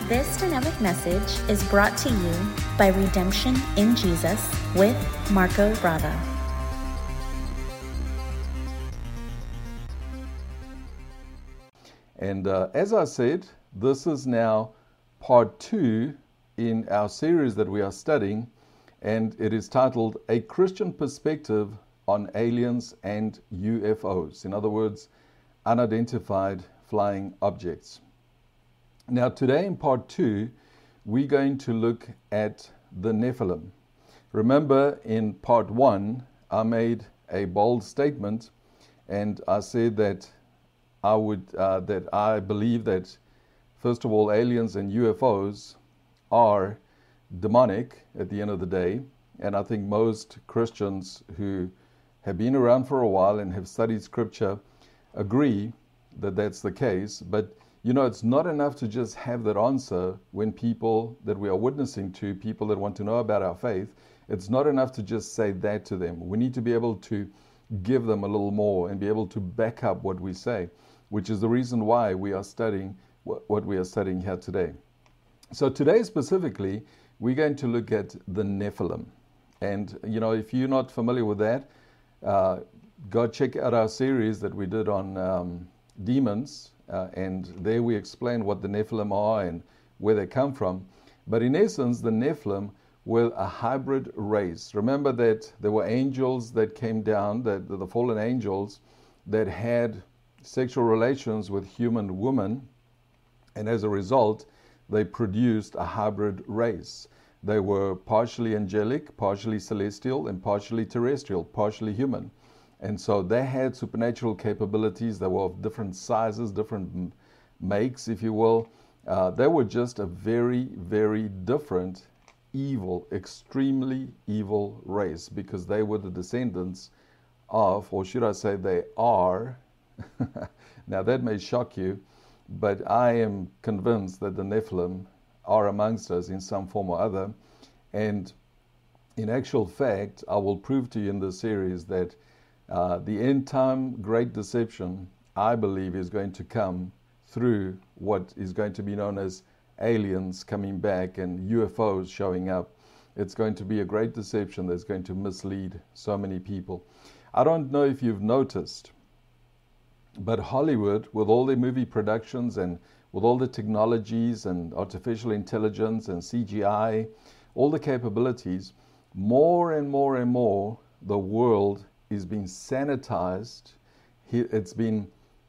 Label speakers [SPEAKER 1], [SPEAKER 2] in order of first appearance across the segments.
[SPEAKER 1] This dynamic message is brought to you by Redemption in Jesus with Marco Bravo.
[SPEAKER 2] And as I said, this is now part 2 in our series that we are studying, and it is titled A Christian Perspective on Aliens and UFOs. In other words, unidentified flying objects. Now today in part 2, we're going to look at the Nephilim. Remember in part 1, I made a bold statement and I said that I believe that, first of all, aliens and UFOs are demonic at the end of the day. And I think most Christians who have been around for a while and have studied scripture agree that that's the case. But you know, it's not enough to just have that answer when people that we are witnessing to, people that want to know about our faith, it's not enough to just say that to them. We need to be able to give them a little more and be able to back up what we say, which is the reason why we are studying what we are studying here today. So today specifically, we're going to look at the Nephilim. And, you know, if you're not familiar with that, go check out our series that we did on demons. And there we explain what the Nephilim are and where they come from. But in essence, the Nephilim were a hybrid race. Remember that there were angels that came down, the fallen angels, that had sexual relations with human women. And as a result, they produced a hybrid race. They were partially angelic, partially celestial, and partially terrestrial, partially human. And so they had supernatural capabilities. They were of different sizes, different makes, if you will. They were just a very, very different, evil, extremely evil race, because they were the descendants of, or should I say they are, now that may shock you, but I am convinced that the Nephilim are amongst us in some form or other. And in actual fact, I will prove to you in this series that the end time great deception, I believe, is going to come through what is going to be known as aliens coming back and UFOs showing up. It's going to be a great deception that's going to mislead so many people. I don't know if you've noticed, but Hollywood, with all their movie productions and with all the technologies and artificial intelligence and CGI, all the capabilities, more and more and more, the world is being sanitized. It's been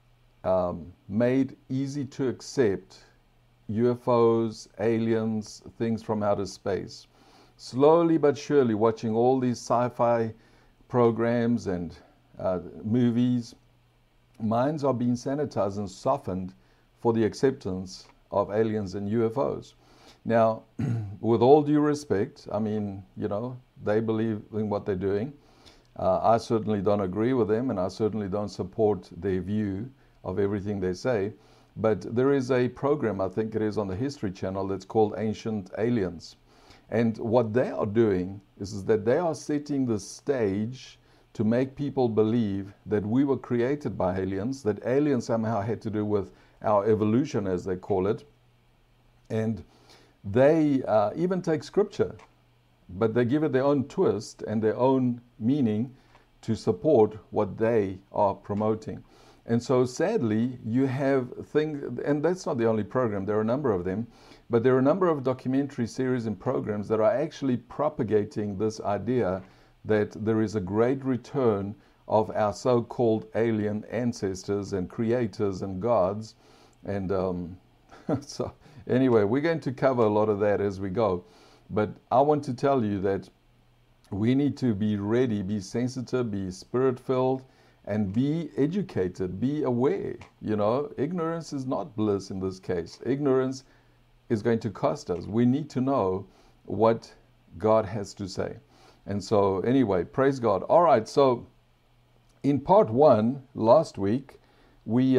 [SPEAKER 2] made easy to accept UFOs, aliens, things from outer space. Slowly but surely, watching all these sci-fi programs and movies, minds are being sanitized and softened for the acceptance of aliens and UFOs. Now, with all due respect, I mean, you know, they believe in what they're doing. I certainly don't agree with them, and I certainly don't support their view of everything they say. But there is a program, I think it is on the History Channel, that's called Ancient Aliens. And what they are doing is that they are setting the stage to make people believe that we were created by aliens, that aliens somehow had to do with our evolution, as they call it. And they even take scripture, but they give it their own twist and their own meaning to support what they are promoting. And so sadly, you have things, and that's not the only program, there are a number of them, but there are a number of documentary series and programs that are actually propagating this idea that there is a great return of our so-called alien ancestors and creators and gods. And so anyway, we're going to cover a lot of that as we go. But I want to tell you that we need to be ready, be sensitive, be spirit-filled, and be educated, be aware. You know, ignorance is not bliss in this case. Ignorance is going to cost us. We need to know what God has to say. And so anyway, praise God. All right, so in part 1 last week, we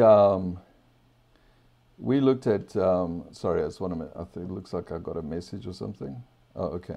[SPEAKER 2] looked at, sorry, I just want to, I think it looks like I got a message or something. Oh, okay.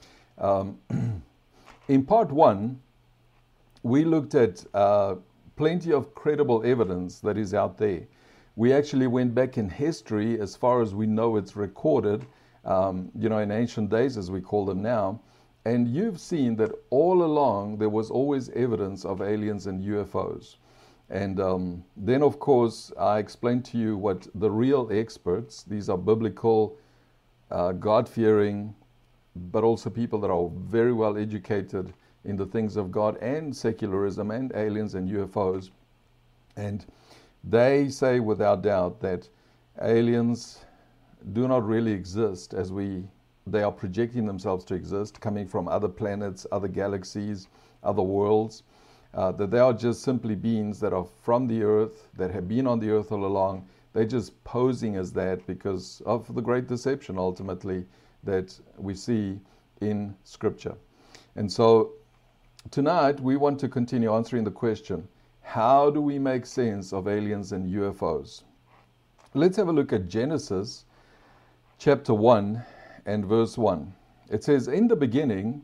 [SPEAKER 2] In part 1, we looked at plenty of credible evidence that is out there. We actually went back in history as far as we know it's recorded, in ancient days as we call them now. And you've seen that all along there was always evidence of aliens and UFOs. And then, of course, I explained to you what the real experts, these are biblical, God-fearing, but also people that are very well educated in the things of God and secularism and aliens and UFOs. And they say without doubt that aliens do not really exist as they are projecting themselves to exist, coming from other planets, other galaxies, other worlds, that they are just simply beings that are from the earth, that have been on the earth all along. They're just posing as that because of the great deception, ultimately, that we see in Scripture. And so tonight we want to continue answering the question, how do we make sense of aliens and UFOs? Let's have a look at Genesis chapter 1 and verse 1. It says, in the beginning,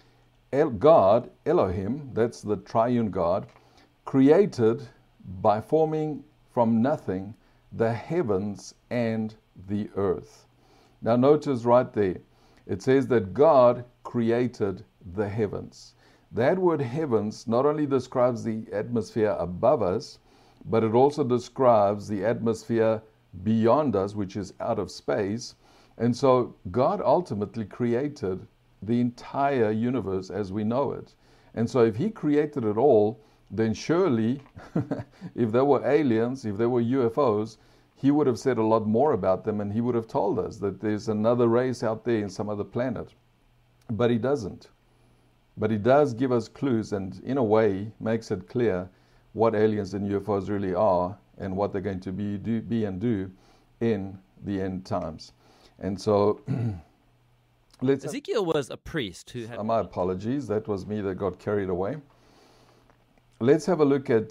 [SPEAKER 2] God, Elohim, that's the triune God, created by forming from nothing the heavens and the earth. Now notice right there, it says that God created the heavens. That word heavens not only describes the atmosphere above us, but it also describes the atmosphere beyond us, which is out of space. And so God ultimately created the entire universe as we know it. And so if He created it all, then surely, if there were aliens, if there were UFOs, He would have said a lot more about them, and He would have told us that there's another race out there in some other planet. But He doesn't. But He does give us clues, and in a way makes it clear what aliens and UFOs really are and what they're going to be and do in the end times. And so
[SPEAKER 3] Ezekiel was a priest who had...
[SPEAKER 2] My apologies, that was me that got carried away. Let's have a look at...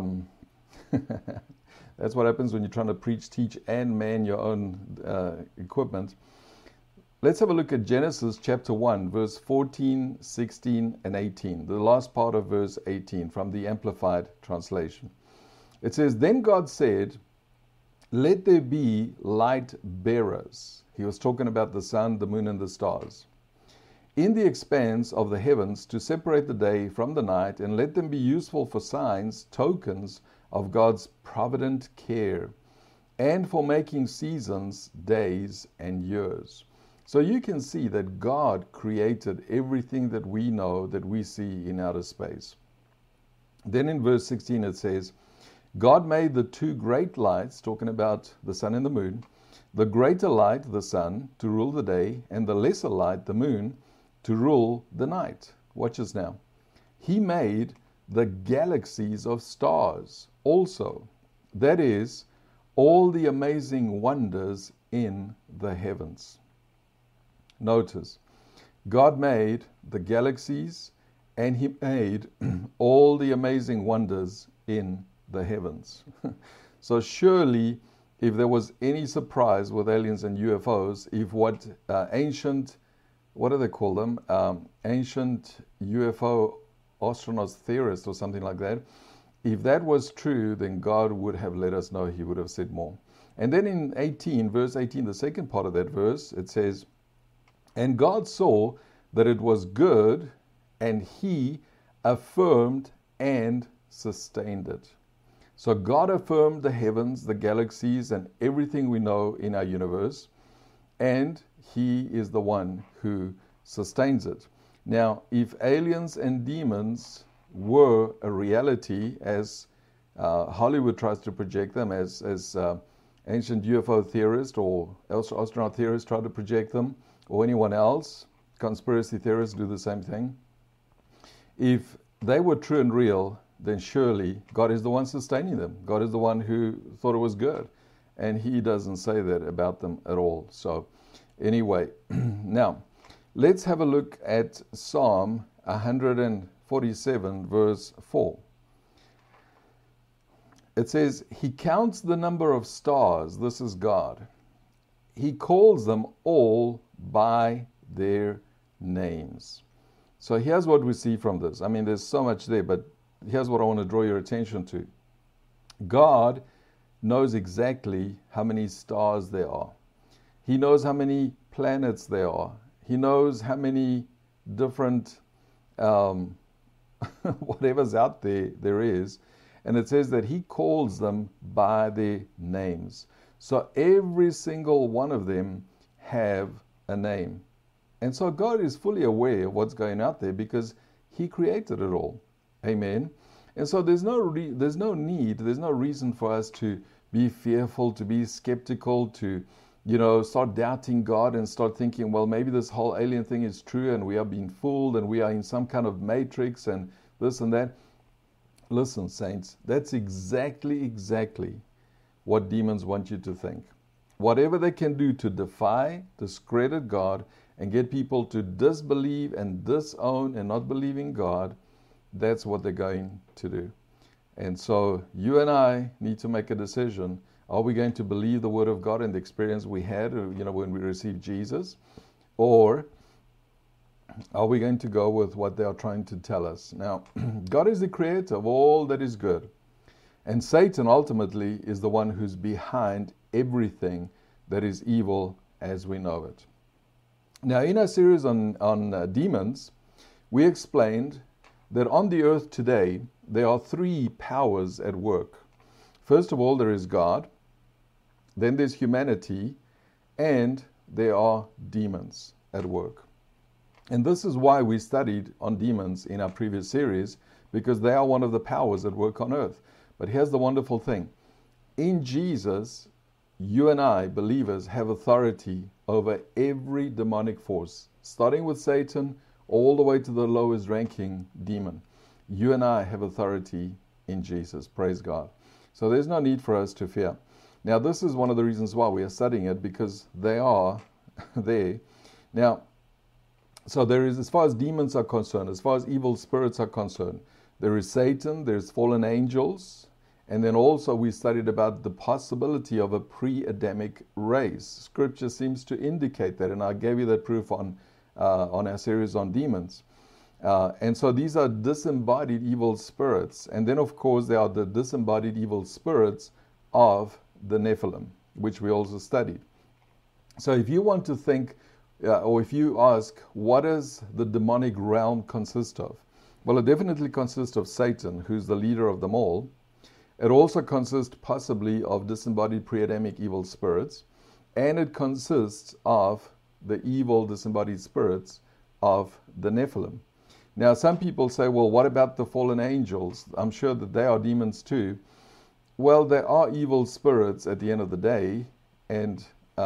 [SPEAKER 2] that's what happens when you're trying to preach, teach, and man your own equipment. Let's have a look at Genesis chapter 1, verse 14, 16, and 18. The last part of verse 18 from the Amplified Translation. It says, then God said, let there be light bearers. He was talking about the sun, the moon, and the stars. In the expanse of the heavens to separate the day from the night, and let them be useful for signs, tokens of God's provident care, and for making seasons, days, and years. So you can see that God created everything that we know, that we see in outer space. Then in verse 16 it says, God made the two great lights, talking about the sun and the moon, the greater light, the sun, to rule the day, and the lesser light, the moon, to rule the night. Watch this now. He made the galaxies of stars also, that is, all the amazing wonders in the heavens. Notice, God made the galaxies and He made all the amazing wonders in the heavens. So surely, if there was any surprise with aliens and UFOs, if what what do they call them? Ancient UFO astronauts theorists or something like that, if that was true, then God would have let us know. He would have said more. And then in 18, verse 18, the second part of that verse, it says, and God saw that it was good, and He affirmed and sustained it. So God affirmed the heavens, the galaxies, and everything we know in our universe, and He is the one who sustains it. Now, if aliens and demons were a reality, as Hollywood tries to project them, as ancient UFO theorists or astronaut theorists try to project them, or anyone else, conspiracy theorists do the same thing. If they were true and real, then surely God is the one sustaining them. God is the one who thought it was good. And He doesn't say that about them at all. So anyway, now let's have a look at Psalm 147, verse 4. It says, He counts the number of stars. This is God. He calls them all by their names. So here's what we see from this. I mean, there's so much there, but here's what I want to draw your attention to. God knows exactly how many stars there are. He knows how many planets there are. He knows how many different whatever's out there is. And it says that he calls them by their names. So every single one of them have a name. And so God is fully aware of what's going out there because he created it all. Amen. And so there's no reason for us to be fearful, to be skeptical, to start doubting God and start thinking, well, maybe this whole alien thing is true and we are being fooled and we are in some kind of matrix and this and that. Listen, saints, that's exactly what demons want you to think. Whatever they can do to defy, discredit God, and get people to disbelieve and disown and not believe in God, that's what they're going to do. And so you and I need to make a decision. Are we going to believe the Word of God and the experience we had, when we received Jesus? Or are we going to go with what they are trying to tell us? Now, God is the creator of all that is good. And Satan ultimately is the one who's behind everything that is evil as we know it. Now, in our series on demons, we explained that on the earth today, there are three powers at work. First of all, there is God, then there's humanity, and there are demons at work. And this is why we studied on demons in our previous series, because they are one of the powers at work on earth. But here's the wonderful thing. In Jesus, you and I, believers, have authority over every demonic force, starting with Satan all the way to the lowest ranking demon. You and I have authority in Jesus. Praise God. So there's no need for us to fear. Now, this is one of the reasons why we are studying it, because they are there. Now, so there is, as far as demons are concerned, as far as evil spirits are concerned, there is Satan, there's fallen angels, and then also we studied about the possibility of a pre-Adamic race. Scripture seems to indicate that, and I gave you that proof on our series on demons. And so these are disembodied evil spirits. And then, of course, there are the disembodied evil spirits of the Nephilim, which we also studied. So if you want to think, or if you ask, what does the demonic realm consist of? Well, it definitely consists of Satan, who's the leader of them all. It also consists possibly of disembodied pre-Adamic evil spirits. And it consists of the evil disembodied spirits of the Nephilim. Now, some people say, well, what about the fallen angels? I'm sure that they are demons too. Well, they are evil spirits at the end of the day. And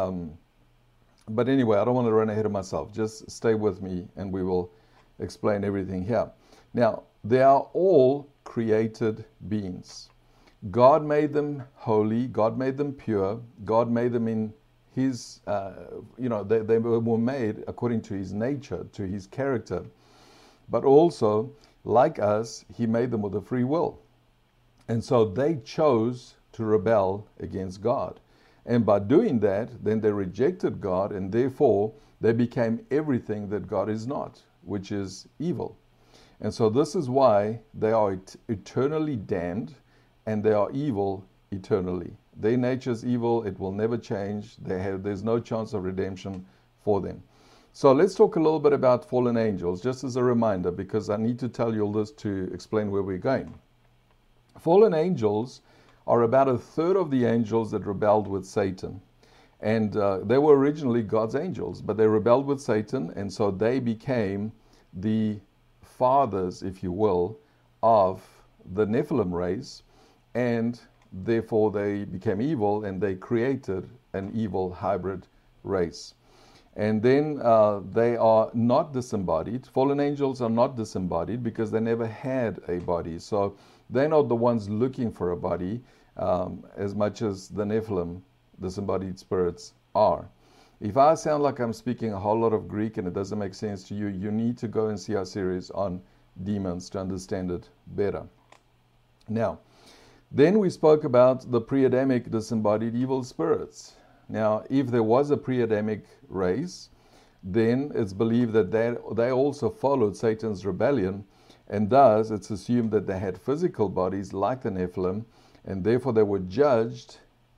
[SPEAKER 2] but anyway, I don't want to run ahead of myself. Just stay with me and we will explain everything here. Now, they are all created beings. God made them holy. God made them pure. God made them in His, they were made according to His nature, to His character. But also, like us, He made them with a free will. And so they chose to rebel against God. And by doing that, then they rejected God, and therefore they became everything that God is not, which is evil. And so this is why they are eternally damned, and they are evil eternally. Their nature is evil. It will never change. There's no chance of redemption for them. So let's talk a little bit about fallen angels, just as a reminder, because I need to tell you all this to explain where we're going. Fallen angels are about a third of the angels that rebelled with Satan. And they were originally God's angels, but they rebelled with Satan, and so they became the fathers, if you will, of the Nephilim race, and therefore they became evil, and they created an evil hybrid race. And then they are not disembodied. Fallen angels are not disembodied because they never had a body. So they're not the ones looking for a body as much as the Nephilim, disembodied spirits, are. If I sound like I'm speaking a whole lot of Greek and it doesn't make sense to you, you need to go and see our series on demons to understand it better. Now, then we spoke about the pre-Adamic disembodied evil spirits. Now, if there was a pre-Adamic race, then it's believed that they also followed Satan's rebellion, and thus it's assumed that they had physical bodies like the Nephilim, and therefore they were judged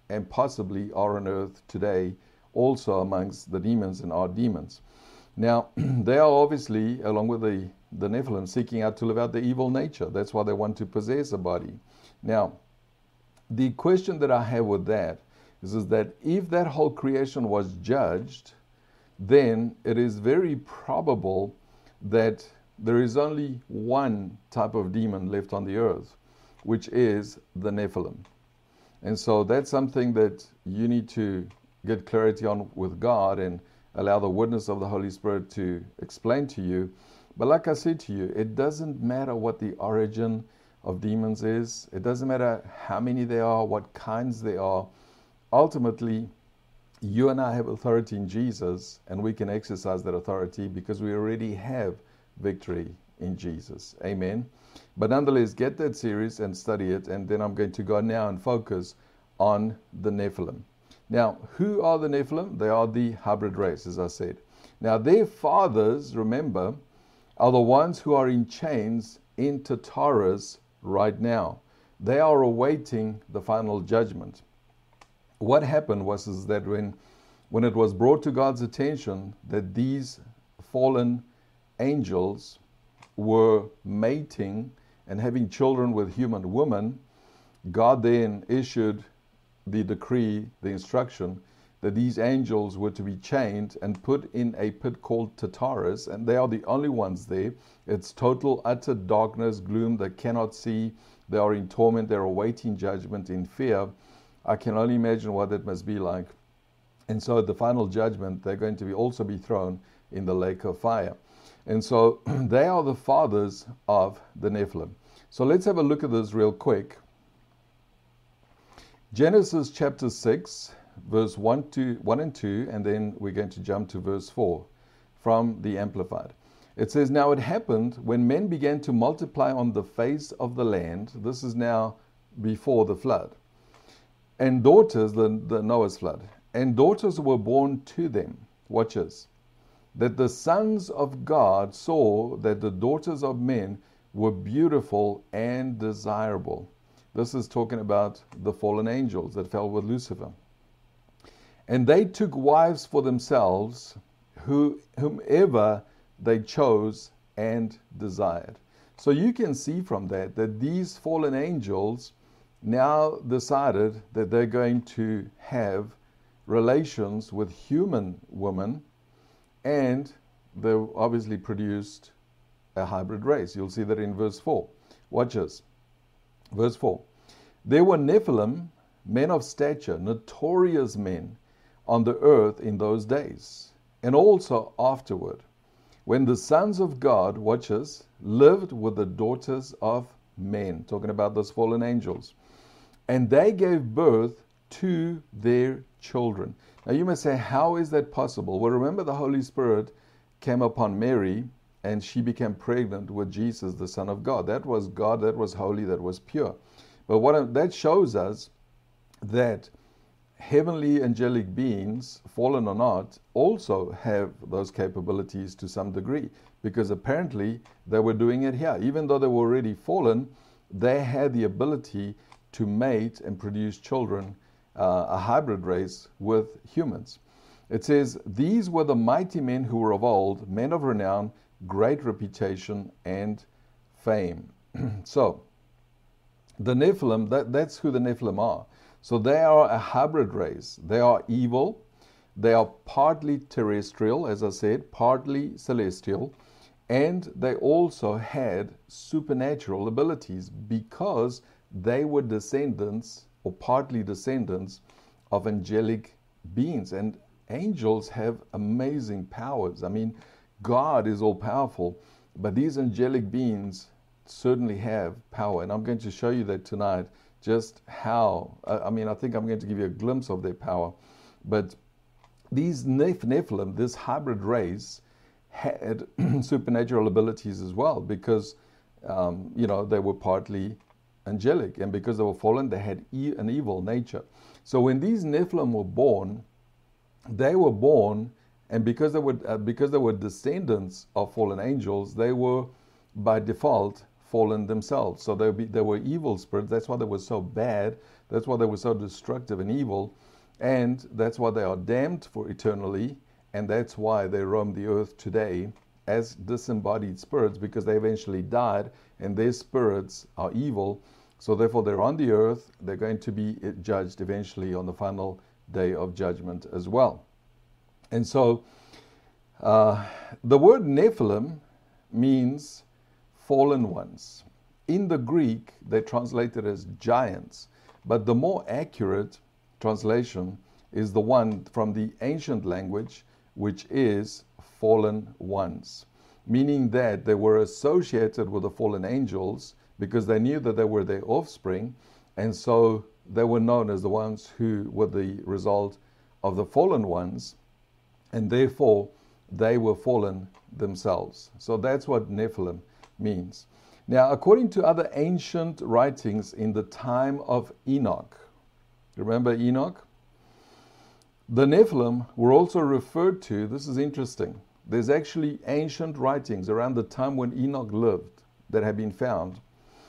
[SPEAKER 2] and possibly are on earth today, also amongst the demons and are demons. Now, they are obviously, along with the Nephilim, seeking out to live out the evil nature. That's why they want to possess a body. Now, the question that I have with that is that if that whole creation was judged, then it is very probable that there is only one type of demon left on the earth, which is the Nephilim. And so that's something that you need to get clarity on with God and allow the witness of the Holy Spirit to explain to you. But like I said to you, it doesn't matter what the origin of demons is. It doesn't matter how many there are, what kinds they are. Ultimately, you and I have authority in Jesus, and we can exercise that authority because we already have victory in Jesus. Amen. But nonetheless, get that series and study it, and then I'm going to go now and focus on the Nephilim. Now, who are the Nephilim? They are the hybrid race, as I said. Now, their fathers, remember, are the ones who are in chains in Tartarus right now. They are awaiting the final judgment. What happened was that when it was brought to God's attention that these fallen angels were mating and having children with human women, God then issued the decree, the instruction, that these angels were to be chained and put in a pit called Tartarus, and they are the only ones there. It's total, utter darkness, gloom. They cannot see. They are in torment. They're awaiting judgment in fear. I can only imagine what that must be like. And so at the final judgment, they're going to also be thrown in the lake of fire. And so they are the fathers of the Nephilim. So let's have a look at this real quick. Genesis chapter 6, verse 1 and 2, and then we're going to jump to verse 4 from the Amplified. It says, "Now it happened when men began to multiply on the face of the land," this is now before the flood, "and daughters," the Noah's flood, "and daughters were born to them," watch this, "that the sons of God saw that the daughters of men were beautiful and desirable." This is talking about the fallen angels that fell with Lucifer. "And they took wives for themselves, whomever they chose and desired." So you can see from that these fallen angels now decided that they're going to have relations with human women, and they obviously produced a hybrid race. You'll see that in verse 4. Watch this. Verse 4. "There were Nephilim, men of stature, notorious men on the earth in those days, and also afterward, when the sons of God," watch this, "lived with the daughters of men," talking about those fallen angels, "and they gave birth to their children." Now you may say, how is that possible? Well, remember the Holy Spirit came upon Mary, and she became pregnant with Jesus, the Son of God. That was God, that was holy, that was pure. But that shows us that heavenly angelic beings, fallen or not, also have those capabilities to some degree, because apparently they were doing it here. Even though they were already fallen, they had the ability to mate and produce children, a hybrid race with humans. It says, "These were the mighty men who were of old, men of renown, great reputation and fame." So, the Nephilim, that's who the Nephilim are. So they are a hybrid race. They are evil. They are partly terrestrial, as I said, partly celestial. And they also had supernatural abilities because they were descendants, or partly descendants, of angelic beings. And angels have amazing powers. I mean, God is all powerful, but these angelic beings certainly have power. And I'm going to show you that tonight, just how, I think I'm going to give you a glimpse of their power. But these Nephilim, this hybrid race, had supernatural abilities as well, because, they were partly angelic. And because they were fallen, they had an evil nature. So when these Nephilim were born, and because they were descendants of fallen angels, they were by default fallen themselves. So they were evil spirits. That's why they were so bad. That's why they were so destructive and evil. And that's why they are damned for eternally. And that's why they roam the earth today as disembodied spirits, because they eventually died and their spirits are evil. So therefore they're on the earth. They're going to be judged eventually on the final day of judgment as well. And so the word Nephilim means fallen ones. In the Greek, they translate it as giants, but the more accurate translation is the one from the ancient language, which is fallen ones, meaning that they were associated with the fallen angels because they knew that they were their offspring, and so they were known as the ones who were the result of the fallen ones, and therefore they were fallen themselves. So that's what Nephilim means. Now, according to other ancient writings in the time of Enoch, remember Enoch? The Nephilim were also referred to, this is interesting, there's actually ancient writings around the time when Enoch lived that have been found.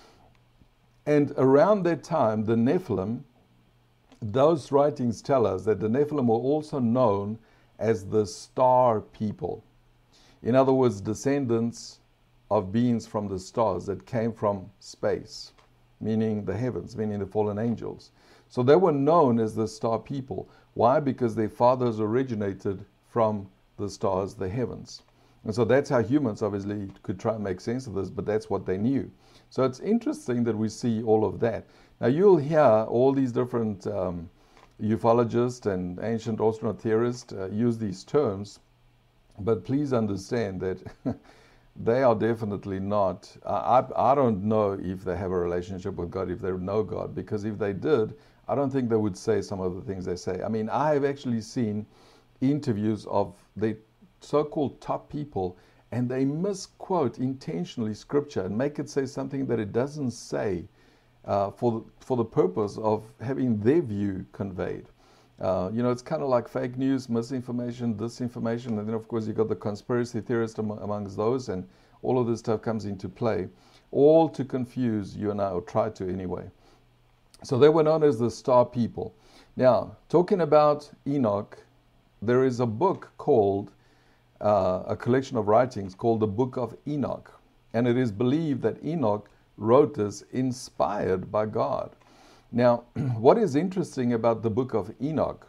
[SPEAKER 2] And around that time, the Nephilim, those writings tell us that the Nephilim were also known as the star people. In other words, descendants of beings from the stars that came from space, meaning the heavens, meaning the fallen angels. So they were known as the star people. Why? Because their fathers originated from the stars, the heavens. And so that's how humans obviously could try and make sense of this, but that's what they knew. So it's interesting that we see all of that. Now you'll hear all these different ufologists and ancient astronaut theorists use these terms, but please understand that they are definitely not, I don't know if they have a relationship with God, if they know God, because if they did, I don't think they would say some of the things they say. I mean, I have actually seen interviews of the so-called top people, and they misquote intentionally scripture and make it say something that it doesn't say for the purpose of having their view conveyed. It's kind of like fake news, misinformation, disinformation, and then of course you got the conspiracy theorists amongst those, and all of this stuff comes into play, all to confuse you and I, or try to anyway. So they were known as the star people. Now, talking about Enoch, there is a book called, a collection of writings called the Book of Enoch, and it is believed that Enoch wrote this inspired by God. Now, what is interesting about the Book of Enoch,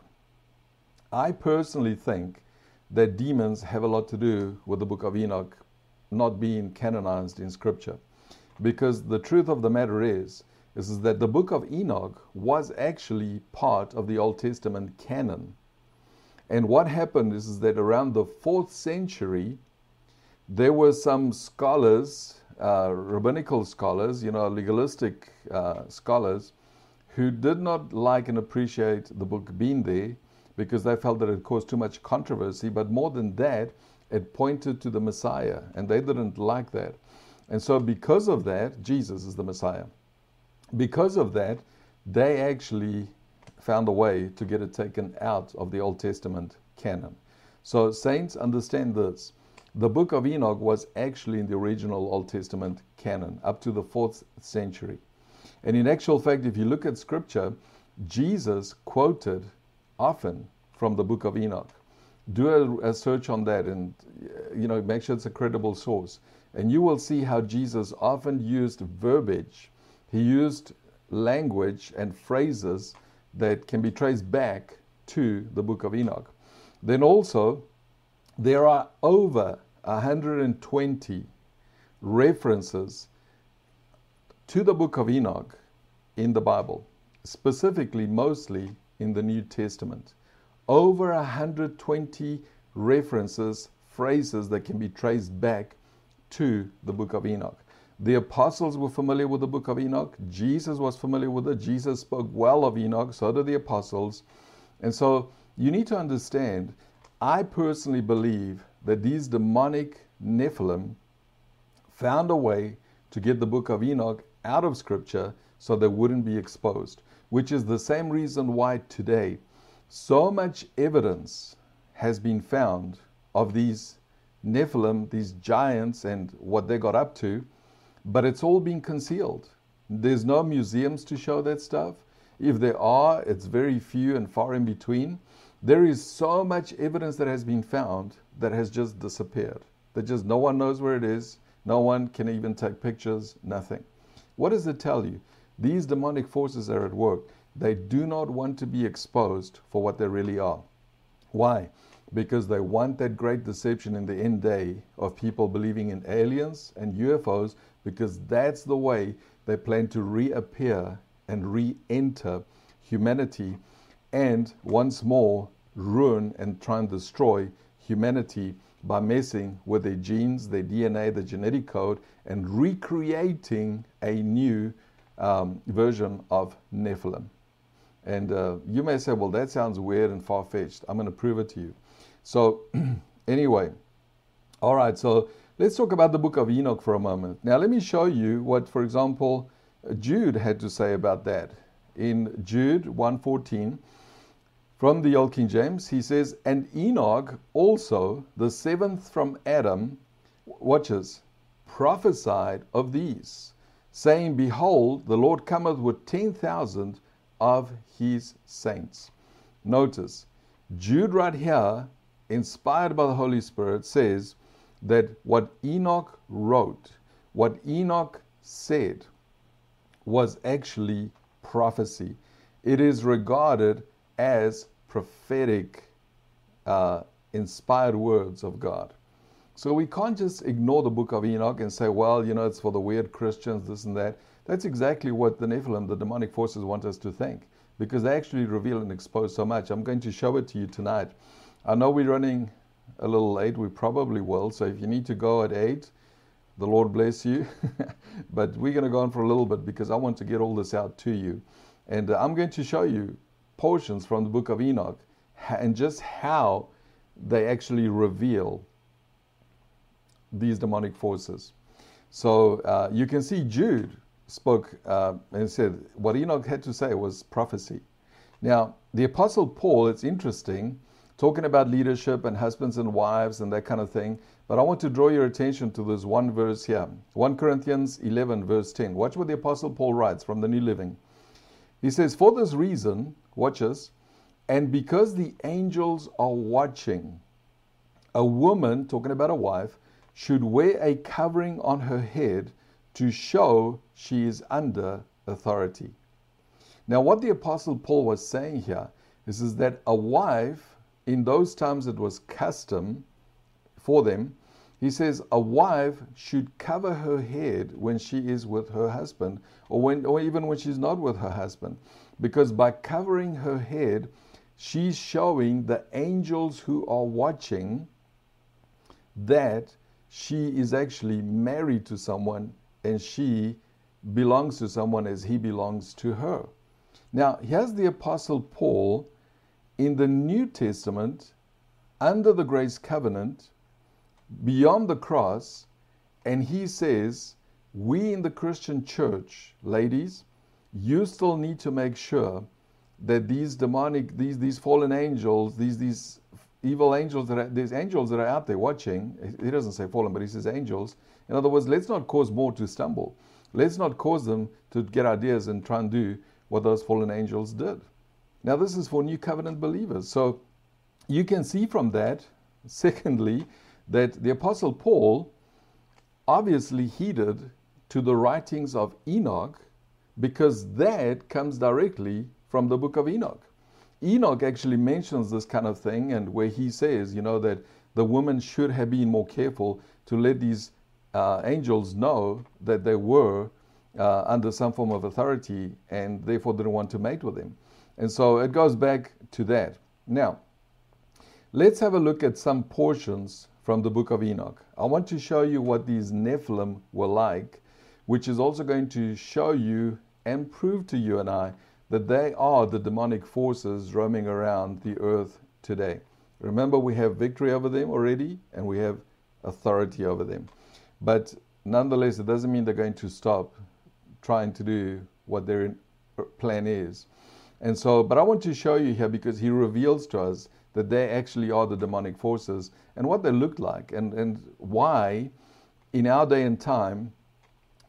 [SPEAKER 2] I personally think that demons have a lot to do with the Book of Enoch not being canonized in Scripture. Because the truth of the matter is that the Book of Enoch was actually part of the Old Testament canon. And what happened is that around the 4th century, there were some scholars, rabbinical scholars, legalistic scholars, who did not like and appreciate the book being there because they felt that it caused too much controversy, but more than that, it pointed to the Messiah, and they didn't like that. And so because of that, Jesus is the Messiah. Because of that, they actually found a way to get it taken out of the Old Testament canon. So saints, understand this. The book of Enoch was actually in the original Old Testament canon up to the 4th century. And in actual fact, if you look at Scripture, Jesus quoted often from the book of Enoch. Do a search on that and make sure it's a credible source. And you will see how Jesus often used verbiage. He used language and phrases that can be traced back to the book of Enoch. Then also, there are over 120 references to the book of Enoch in the Bible, specifically mostly in the New Testament. Over 120 references, phrases that can be traced back to the book of Enoch. The apostles were familiar with the book of Enoch. Jesus was familiar with it. Jesus spoke well of Enoch, so did the apostles. And so you need to understand, I personally believe that these demonic Nephilim found a way to get the book of Enoch out of Scripture so they wouldn't be exposed, which is the same reason why today so much evidence has been found of these Nephilim, these giants, and what they got up to. but it's all been concealed. There's no museums to show that stuff. If there are, it's very few and far in between. There is so much evidence that has been found that has just disappeared. That just no one knows where it is. No one can even take pictures, nothing. What does it tell you? These demonic forces are at work. They do not want to be exposed for what they really are. Why? Because they want that great deception in the end day of people believing in aliens and UFOs, because that's the way they plan to reappear and re-enter humanity and once more ruin and try and destroy humanity by messing with their genes, their DNA, the genetic code, and recreating a new version of Nephilim. And you may say, well, that sounds weird and far-fetched. I'm going to prove it to you. So anyway, all right, so let's talk about the book of Enoch for a moment. Now let me show you what, for example, Jude had to say about that. In Jude 1:14, from the Old King James, he says, and Enoch also, the seventh from Adam, watches, prophesied of these, saying, behold, the Lord cometh with 10,000 of his saints. Notice, Jude right here, inspired by the Holy Spirit, says that what Enoch wrote, what Enoch said, was actually prophecy. It is regarded as prophetic, inspired words of God. So we can't just ignore the book of Enoch and say, well, you know, it's for the weird Christians, this and that. That's exactly what the Nephilim, the demonic forces, want us to think, because they actually reveal and expose so much. I'm going to show it to you tonight. I know we're running a little late. We probably will. So if you need to go at 8, the Lord bless you. But we're going to go on for a little bit because I want to get all this out to you. And I'm going to show you portions from the book of Enoch and just how they actually reveal these demonic forces. So you can see Jude spoke and said what Enoch had to say was prophecy. Now, the Apostle Paul, it's interesting, talking about leadership and husbands and wives and that kind of thing, but I want to draw your attention to this one verse here. 1 Corinthians 11, verse 10. Watch what the Apostle Paul writes from the New Living. He says, for this reason, watch this, and because the angels are watching, a woman, talking about a wife, should wear a covering on her head to show she is under authority. Now, what the Apostle Paul was saying here is that a wife, in those times it was custom for them, he says a wife should cover her head when she is with her husband, or even when she's not with her husband, because by covering her head, she's showing the angels who are watching that she is actually married to someone and she belongs to someone as he belongs to her. Now, here's the Apostle Paul in the New Testament, under the grace covenant, beyond the cross, and he says, we in the Christian church, ladies, you still need to make sure that these demonic, these fallen angels, these evil angels, these angels that are out there watching, he doesn't say fallen, but he says angels. In other words, let's not cause more to stumble. Let's not cause them to get ideas and try and do what those fallen angels did. Now, this is for new covenant believers. So you can see from that, secondly, that the Apostle Paul obviously heeded to the writings of Enoch, because that comes directly from the book of Enoch. Enoch actually mentions this kind of thing, and where he says, you know, that the woman should have been more careful to let these angels know that they were under some form of authority and therefore didn't want to mate with them. And so it goes back to that. Now, let's have a look at some portions from the book of Enoch. I want to show you what these Nephilim were like, which is also going to show you and prove to you and I that they are the demonic forces roaming around the earth today. Remember, we have victory over them already, and we have authority over them. But nonetheless, it doesn't mean they're going to stop trying to do what their plan is. And so, but I want to show you here, because he reveals to us that they actually are the demonic forces and what they look like, and why in our day and time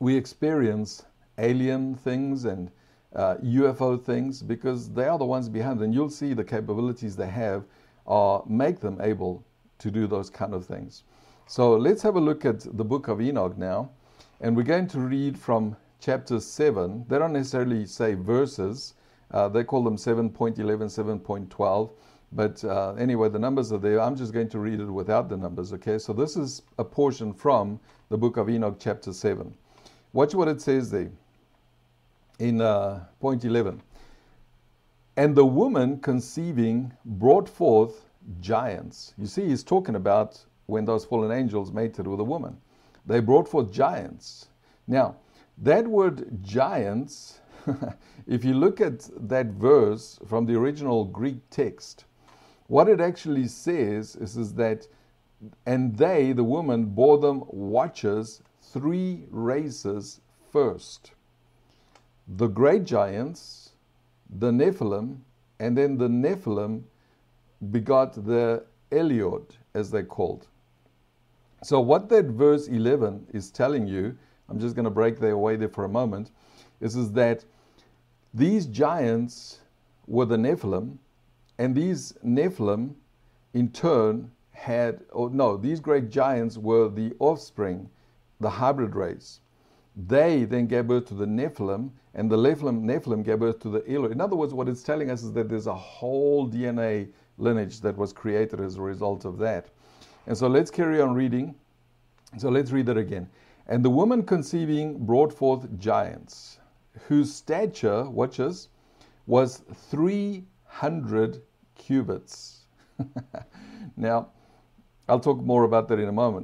[SPEAKER 2] we experience alien things and UFO things because they are the ones behind it. And you'll see the capabilities they have make them able to do those kind of things. So let's have a look at the book of Enoch now. And we're going to read from chapter 7. They don't necessarily say verses. They call them 7.11, 7.12. But anyway, the numbers are there. I'm just going to read it without the numbers, okay? So this is a portion from the book of Enoch, chapter 7. Watch what it says there in point 11. And the woman conceiving brought forth giants. You see, he's talking about when those fallen angels mated with a woman. They brought forth giants. Now, that word giants, if you look at that verse from the original Greek text, what it actually says is that, and they, the woman, bore them watchers 3 races first. The great giants, the Nephilim, and then the Nephilim begot the Eliod, as they're called. So what that verse 11 is telling you, I'm just going to break their way there for a moment, is that these giants were the Nephilim, and these Nephilim in turn these great giants were the offspring, the hybrid race. They then gave birth to the Nephilim, and the Nephilim gave birth to the Eliod. In other words, what it's telling us is that there's a whole DNA lineage that was created as a result of that. And so let's carry on reading. So let's read that again. And the woman conceiving brought forth giants, whose stature, watch this, was 300 cubits. Now, I'll talk more about that in a moment.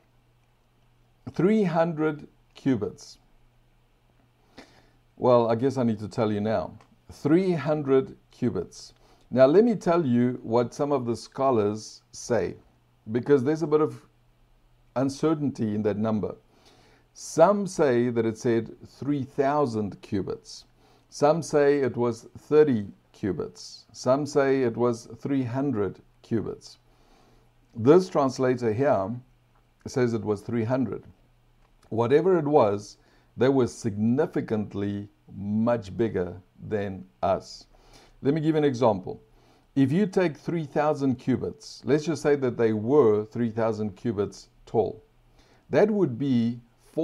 [SPEAKER 2] 300 cubits. Well, I guess I need to tell you now. 300 cubits. Now, let me tell you what some of the scholars say, because there's a bit of uncertainty in that number. Some say that it said 3,000 cubits. Some say it was 30 cubits. Some say it was 300 cubits. This translator here says it was 300. Whatever it was, they were significantly much bigger than us. Let me give you an example. If you take 3,000 cubits, let's just say that they were 3,000 cubits tall. That would be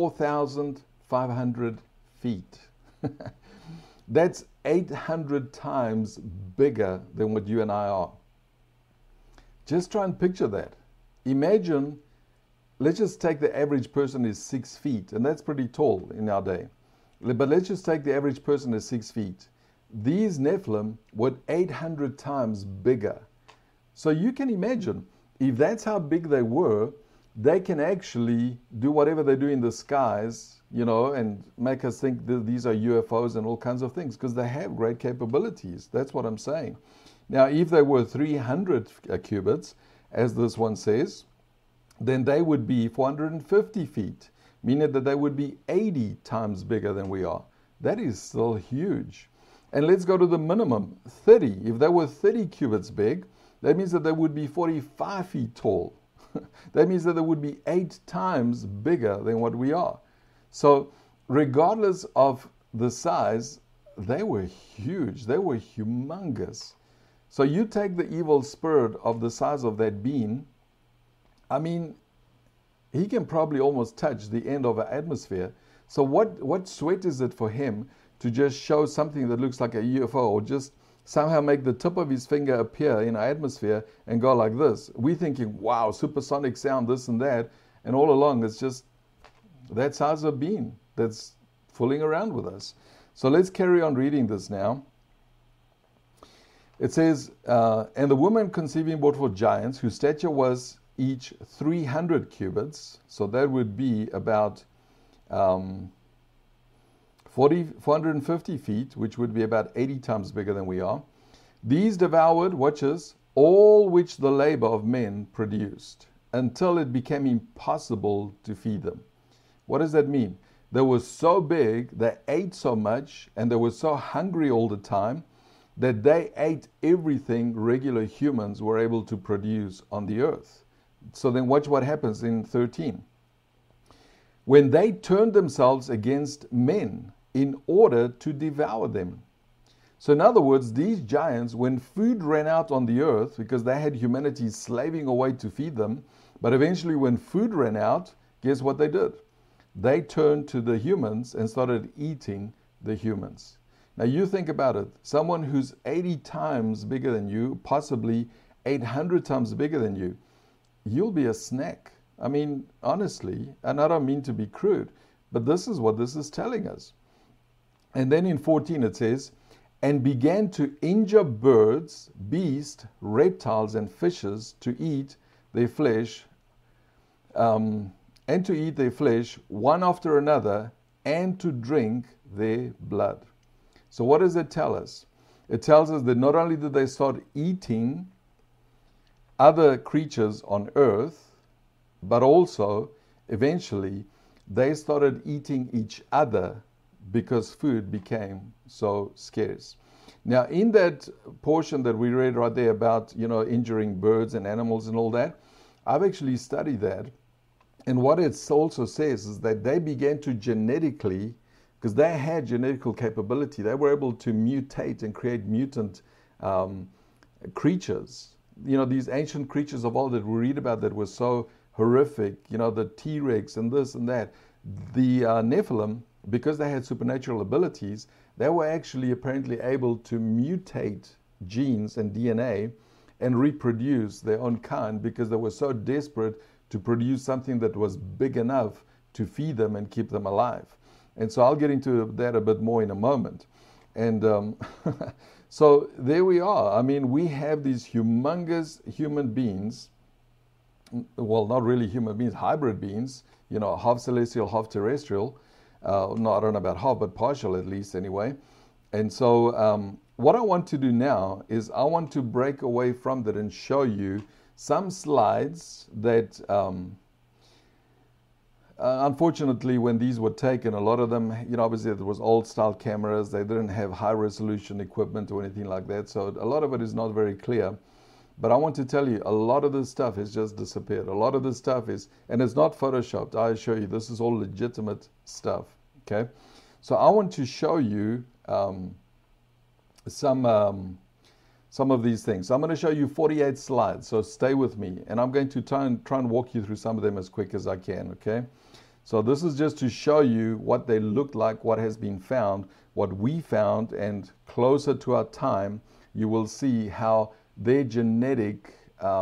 [SPEAKER 2] 4,500 feet. That's 800 times bigger than what you and I are. Just try and picture that. Imagine, let's just take the average person is 6 feet, and that's pretty tall in our day. But let's just take the average person is 6 feet. These Nephilim were 800 times bigger. So you can imagine, if that's how big they were, they can actually do whatever they do in the skies, and make us think that these are UFOs and all kinds of things, because they have great capabilities. That's what I'm saying. Now, if they were 300 cubits, as this one says, then they would be 450 feet, meaning that they would be 80 times bigger than we are. That is still huge. And let's go to the minimum, 30. If they were 30 cubits big, that means that they would be 45 feet tall. That means that they would be 8 times bigger than what we are. So regardless of the size, they were huge. They were humongous. So you take the evil spirit of the size of that being, he can probably almost touch the end of an atmosphere. So what sweat is it for him to just show something that looks like a UFO, or just somehow make the tip of his finger appear in our atmosphere and go like this? We're thinking, wow, supersonic sound, this and that. And all along, it's just that size of being that's fooling around with us. So let's carry on reading this now. It says, and the woman conceiving brought forth giants, whose stature was each 300 cubits. So that would be about 450 feet, which would be about 80 times bigger than we are. These devoured, watch this, all which the labor of men produced, until it became impossible to feed them. What does that mean? They were so big, they ate so much, and they were so hungry all the time, that they ate everything regular humans were able to produce on the earth. So then watch what happens in 13. when they turned themselves against men in order to devour them. So in other words, these giants, when food ran out on the earth, because they had humanity slaving away to feed them, but eventually when food ran out, guess what they did? They turned to the humans and started eating the humans. Now you think about it, someone who's 80 times bigger than you, possibly 800 times bigger than you, you'll be a snack. I mean, honestly, and I don't mean to be crude, but this is what this is telling us. And then in 14 it says, and began to injure birds, beasts, reptiles, and fishes to eat their flesh, one after another, and to drink their blood. So what does it tell us? It tells us that not only did they start eating other creatures on earth, but also eventually they started eating each other because food became so scarce. Now, in that portion that we read right there about, injuring birds and animals and all that, I've actually studied that. And what it also says is that they began to genetically, because they had genetical capability, they were able to mutate and create mutant creatures. These ancient creatures of old that we read about that were so horrific, the T-Rex and this and that. The Nephilim, because they had supernatural abilities, they were actually apparently able to mutate genes and DNA and reproduce their own kind because they were so desperate to produce something that was big enough to feed them and keep them alive. And so I'll get into that a bit more in a moment. And so there we are. I mean, we have these humongous human beings, well, not really human beings, hybrid beings, half celestial, half terrestrial. No, I don't know about half, but partial at least anyway. And so what I want to do now is I want to break away from that and show you some slides that, unfortunately, when these were taken, a lot of them, obviously there was old style cameras. They didn't have high resolution equipment or anything like that. So a lot of it is not very clear. But I want to tell you, a lot of this stuff has just disappeared. A lot of this stuff is, and it's not photoshopped. I assure you, this is all legitimate stuff. Okay, so I want to show you some of these things. So I'm going to show you 48 slides. So stay with me, and I'm going to try and walk you through some of them as quick as I can. Okay, so this is just to show you what they look like, what has been found, what we found, and closer to our time, you will see how their genetic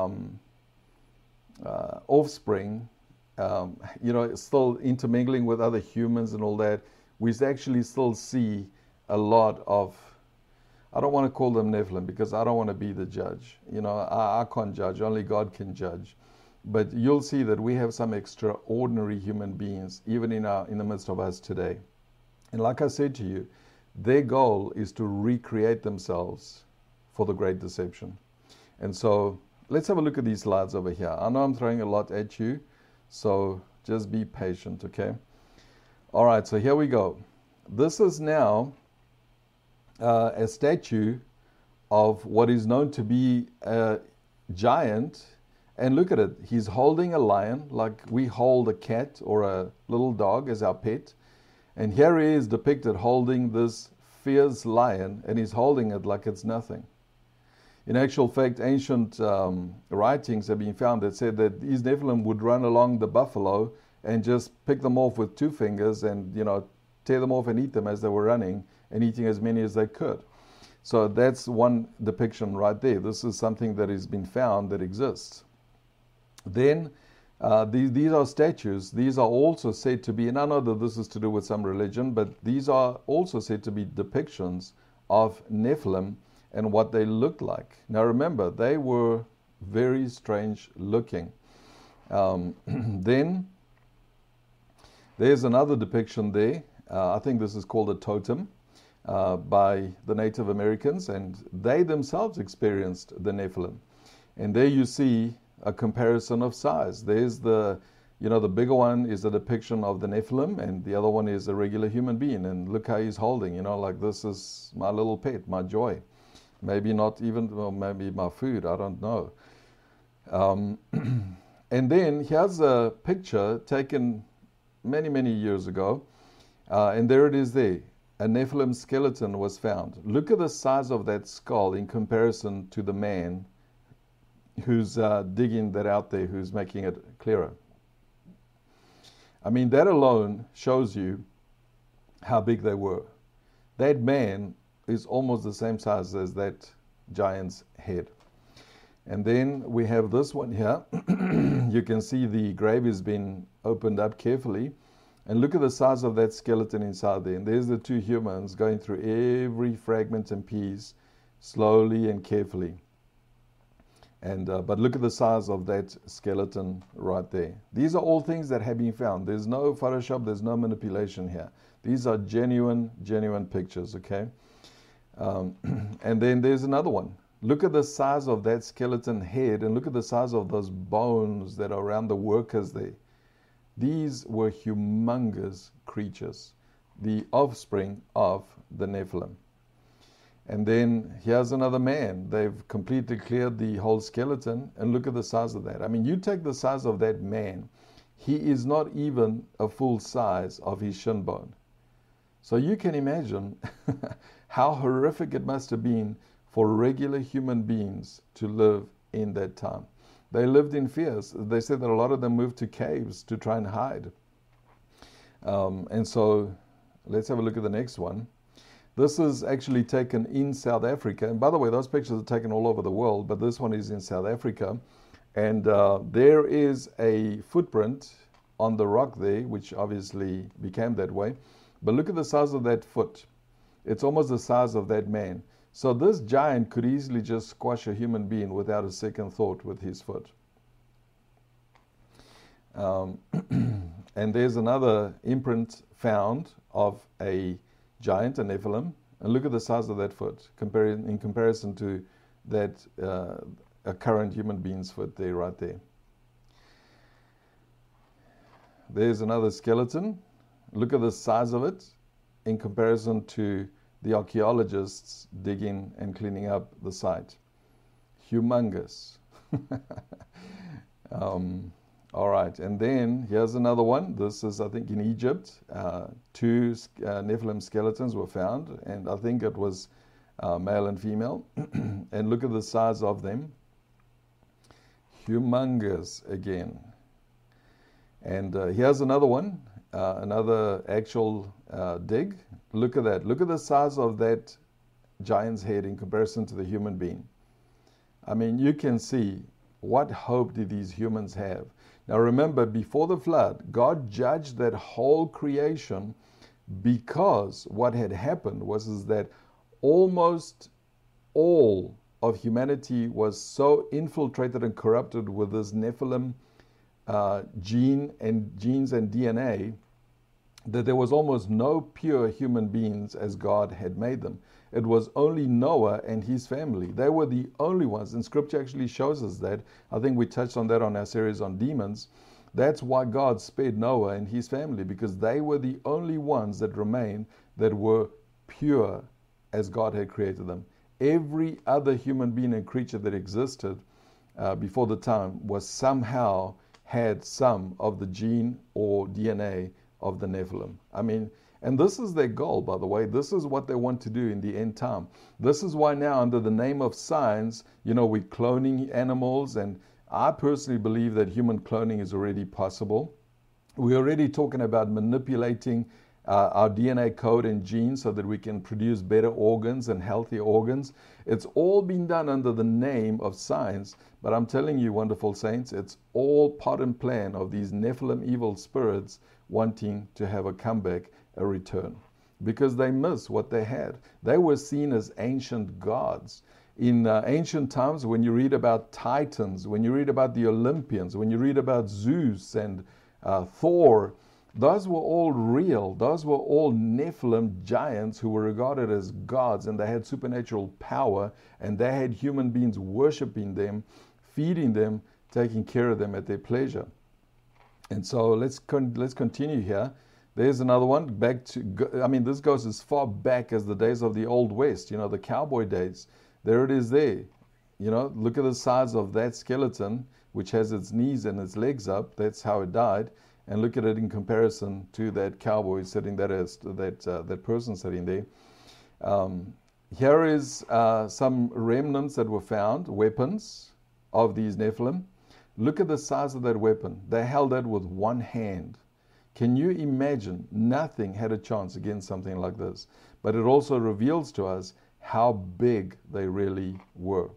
[SPEAKER 2] offspring, still intermingling with other humans and all that, we actually still see a lot of, I don't want to call them Nephilim because I don't want to be the judge. I can't judge, only God can judge. But you'll see that we have some extraordinary human beings, even in the midst of us today. And like I said to you, their goal is to recreate themselves for the great deception. And so let's have a look at these slides over here. I know I'm throwing a lot at you, so just be patient, okay? All right, so here we go. This is now a statue of what is known to be a giant. And look at it. He's holding a lion like we hold a cat or a little dog as our pet. And here he is depicted holding this fierce lion, and he's holding it like it's nothing. In actual fact, ancient writings have been found that said that these Nephilim would run along the buffalo and just pick them off with 2 fingers and, tear them off and eat them as they were running and eating as many as they could. So that's one depiction right there. This is something that has been found that exists. Then these are statues. These are also said to be, and I know that this is to do with some religion, but these are also said to be depictions of Nephilim and what they looked like. Now remember, they were very strange looking. Then there's another depiction there. I think this is called a totem by the Native Americans, and they themselves experienced the Nephilim. And there you see a comparison of size. There's the bigger one is a depiction of the Nephilim, and the other one is a regular human being. And look how he's holding, like this is my little pet, my joy. Maybe not even, well, maybe my food, I don't know. And then here's a picture taken many, many years ago. And there it is there. A Nephilim skeleton was found. Look at the size of that skull in comparison to the man who's digging that out there, who's making it clearer. I mean, that alone shows you how big they were. That man is almost the same size as that giant's head. And then we have this one here. You can see the grave has been opened up carefully. And look at the size of that skeleton inside there. And there's the two humans going through every fragment and piece slowly and carefully. And but look at the size of that skeleton right there. These are all things that have been found. There's no Photoshop, there's no manipulation here. These are genuine pictures, okay? And then there's another one. Look at the size of that skeleton head and look at the size of those bones that are around the workers there. These were humongous creatures, the offspring of the Nephilim. And then here's another man. They've completely cleared the whole skeleton, and look at the size of that. I mean, you take the size of that man, he is not even a full size of his shin bone. So you can imagine how horrific it must have been for regular human beings to live in that time. They lived in fears. They said that a lot of them moved to caves to try and hide. And so let's have a look at the next one. This is actually taken in South Africa. And by the way, those pictures are taken all over the world, but this one is in South Africa. And there is a footprint on the rock there, which obviously became that way. But look at the size of that foot. It's almost the size of that man. So this giant could easily just squash a human being without a second thought with his foot. And there's another imprint found of a giant, a Nephilim. And look at the size of that foot in comparison to that a current human being's foot there, right there. There's another skeleton. Look at the size of it in comparison to the archaeologists digging and cleaning up the site. Humongous. All right, and then here's another one. This is, I think, in Egypt. Two Nephilim skeletons were found, and I think it was male and female. And look at the size of them. Humongous again. And here's another one, another actual dig. Look at that. Look at the size of that giant's head in comparison to the human being. I mean, you can see what hope did these humans have. Now remember, before the flood, God judged that whole creation because what had happened was that almost all of humanity was so infiltrated and corrupted with this Nephilim genes and DNA that there was almost no pure human beings as God had made them. It was only Noah and his family. They were the only ones, and Scripture actually shows us that. I think we touched on that on our series on demons. That's why God spared Noah and his family, because they were the only ones that remained that were pure as God had created them. Every other human being and creature that existed before the time was somehow had some of the gene or DNA of the Nephilim. I mean, and this is their goal, by the way. This is what they want to do in the end time. This is why now, under the name of science, we're cloning animals, and I personally believe that human cloning is already possible. We're already talking about manipulating our DNA code and genes so that we can produce better organs and healthier organs. It's all been done under the name of science, but I'm telling you, wonderful saints, it's all part and plan of these Nephilim evil spirits wanting to have a comeback, a return, because they miss what they had. They were seen as ancient gods. In ancient times, when you read about Titans, when you read about the Olympians, when you read about Zeus and Thor, those were all real. Those were all Nephilim giants who were regarded as gods, and they had supernatural power, and they had human beings worshiping them, feeding them, taking care of them at their pleasure. And so let's continue here. There's another one. This goes as far back as the days of the Old West, the cowboy days. There it is there. Look at the size of that skeleton, which has its knees and its legs up. That's how it died. and look at it in comparison to that cowboy sitting there, that person sitting there. Here is some remnants that were found, weapons of these Nephilim. Look at the size of that weapon. They held that with one hand. Can you imagine? Nothing had a chance against something like this. But it also reveals to us how big they really were.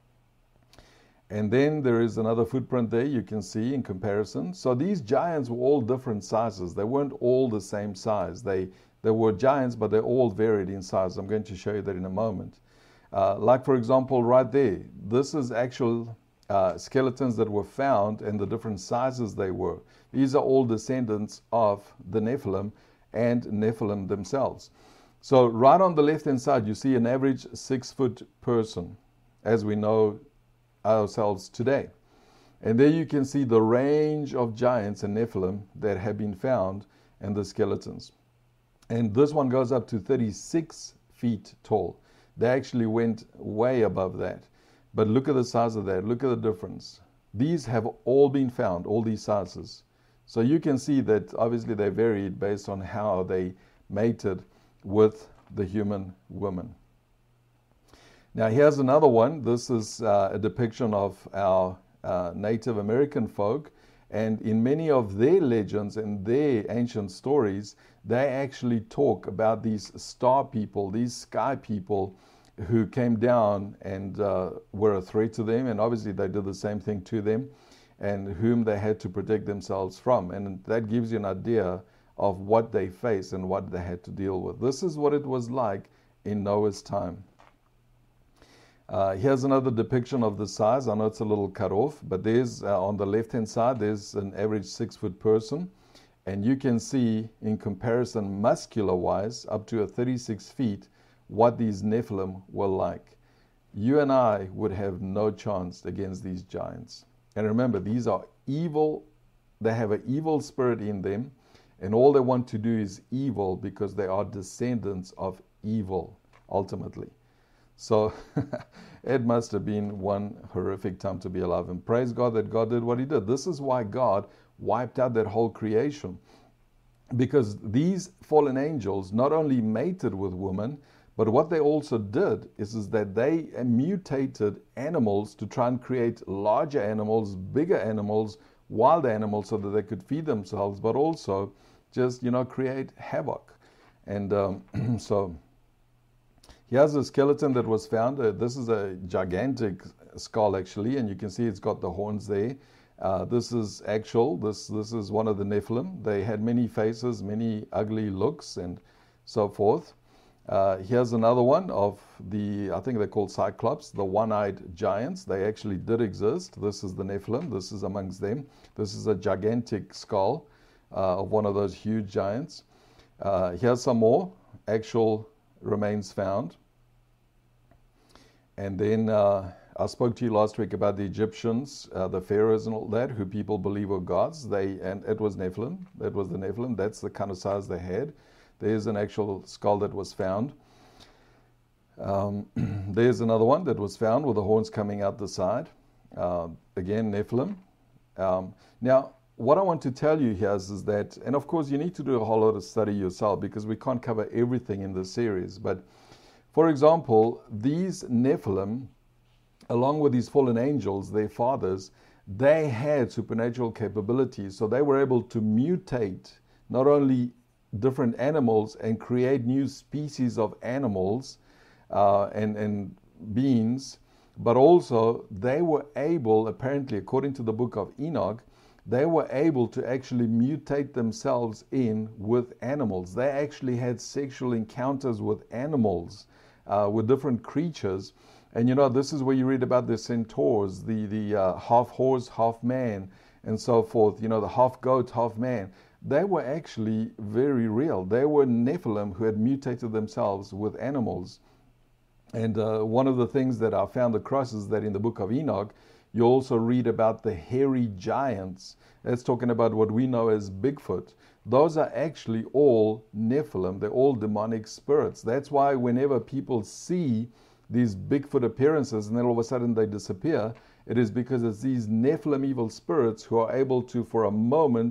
[SPEAKER 2] And then there is another footprint there you can see in comparison. So these giants were all different sizes. They weren't all the same size. They were giants, but they all varied in size. I'm going to show you that in a moment. Like, for example, right there, this is actual skeletons that were found and the different sizes they were. These are all descendants of the Nephilim and Nephilim themselves. So right on the left-hand side, you see an average 6-foot person, as we know ourselves today. And there you can see the range of giants and Nephilim that have been found and the skeletons. And this one goes up to 36 feet tall. They actually went way above that. But look at the size of that. Look at the difference. These have all been found, all these sizes. So you can see that obviously they varied based on how they mated with the human woman. Now here's another one. This is a depiction of our Native American folk. And in many of their legends and their ancient stories, they actually talk about these star people, these sky people, who came down and were a threat to them, and obviously they did the same thing to them, and whom they had to protect themselves from. And that gives you an idea of what they faced and what they had to deal with. This is what it was like in Noah's time. Here's another depiction of the size. I know it's a little cut off, but there's on the left-hand side, there's an average 6-foot person, and you can see in comparison, muscular-wise, up to 36 feet, what these Nephilim were like. You and I would have no chance against these giants. And remember, these are evil. They have an evil spirit in them, and all they want to do is evil because they are descendants of evil, ultimately. So it must have been one horrific time to be alive. And praise God that God did what He did. This is why God wiped out that whole creation. Because these fallen angels not only mated with women, but what they also did is that they mutated animals to try and create larger animals, bigger animals, wild animals, so that they could feed themselves, but also just, create havoc. And so here's a skeleton that was found. This is a gigantic skull, actually, and you can see it's got the horns there. This is actual. This is one of the Nephilim. They had many faces, many ugly looks, and so forth. Here's another one of I think they're called Cyclops, the one-eyed giants. They actually did exist. This is the Nephilim. This is amongst them. This is a gigantic skull of one of those huge giants. Here's some more actual remains found. And then I spoke to you last week about the Egyptians, the pharaohs and all that, who people believe were gods. And it was Nephilim. That was the Nephilim. That's the kind of size they had. There's an actual skull that was found. There's another one that was found with the horns coming out the side. Again, Nephilim. Now, what I want to tell you here is that, and of course you need to do a whole lot of study yourself because we can't cover everything in this series. But for example, these Nephilim, along with these fallen angels, their fathers, they had supernatural capabilities. So they were able to mutate not only different animals and create new species of animals and beings, but also they were able, apparently according to the book of Enoch, they were able to actually mutate themselves in with animals. They actually had sexual encounters with animals, with different creatures. And this is where you read about the centaurs, the half horse, half man, and so forth, the half goat, half man. They were actually very real. They were Nephilim who had mutated themselves with animals. And one of the things that I found across is that in the book of Enoch, you also read about the hairy giants. That's talking about what we know as Bigfoot. Those are actually all Nephilim. They're all demonic spirits. That's why whenever people see these Bigfoot appearances and then all of a sudden they disappear, it is because it's these Nephilim evil spirits who are able to, for a moment,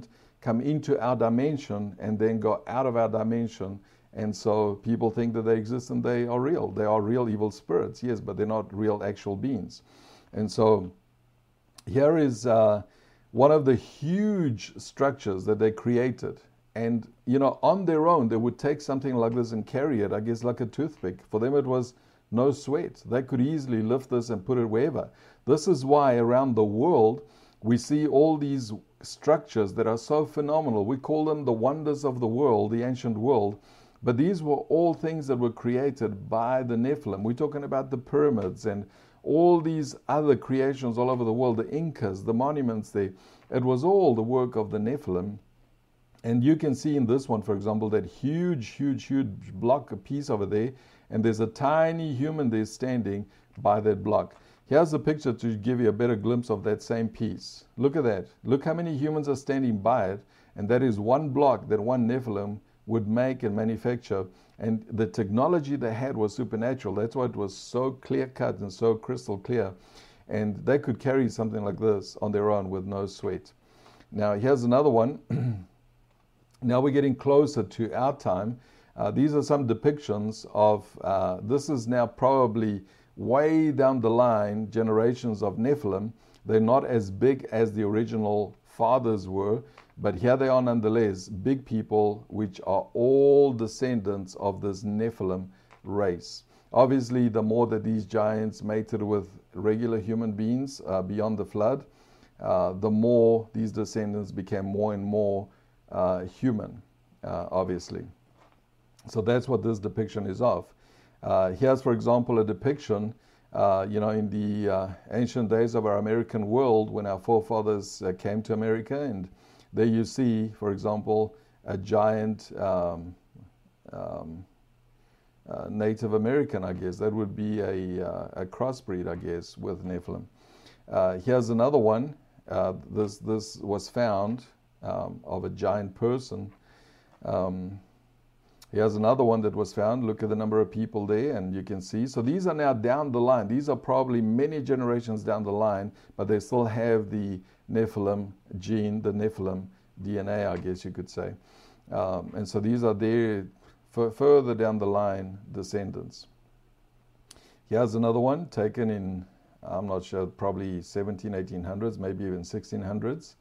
[SPEAKER 2] come into our dimension and then go out of our dimension. And so people think that they exist and they are real. They are real evil spirits, yes, but they're not real actual beings. And so here is one of the huge structures that they created. And, on their own, they would take something like this and carry it, I guess, like a toothpick. For them, it was no sweat. They could easily lift this and put it wherever. This is why around the world, we see all these structures that are so phenomenal. We call them the wonders of the world, the ancient world. But these were all things that were created by the Nephilim. We're talking about the pyramids and all these other creations all over the world, the Incas, the monuments there. It was all the work of the Nephilim. And you can see in this one, for example, that huge block, a piece over there, and there's a tiny human there standing by that block. Here's a picture to give you a better glimpse of that same piece. Look at that. Look how many humans are standing by it, and that is one block that one Nephilim would make and manufacture. And the technology they had was supernatural. That's why it was so clear-cut and so crystal clear. And they could carry something like this on their own with no sweat. Now, here's another one. Now we're getting closer to our time. These are some depictions of, this is now probably way down the line, generations of Nephilim. They're not as big as the original fathers were, but here they are nonetheless, big people which are all descendants of this Nephilim race. Obviously, the more that these giants mated with regular human beings beyond the flood, the more these descendants became more and more human, obviously. So that's what this depiction is of. Here's, for example, a depiction, in the ancient days of our American world, when our forefathers came to America, and there you see, for example, a giant Native American, I guess. That would be a crossbreed, I guess, with Nephilim. Here's another one. This was found of a giant person. Here's another one that was found. Look at the number of people there, and you can see. So these are now down the line. These are probably many generations down the line, but they still have the Nephilim gene, the Nephilim DNA, I guess you could say. And so these are their further down the line descendants. Here's another one taken in, I'm not sure, probably 1800s, maybe even 1600s.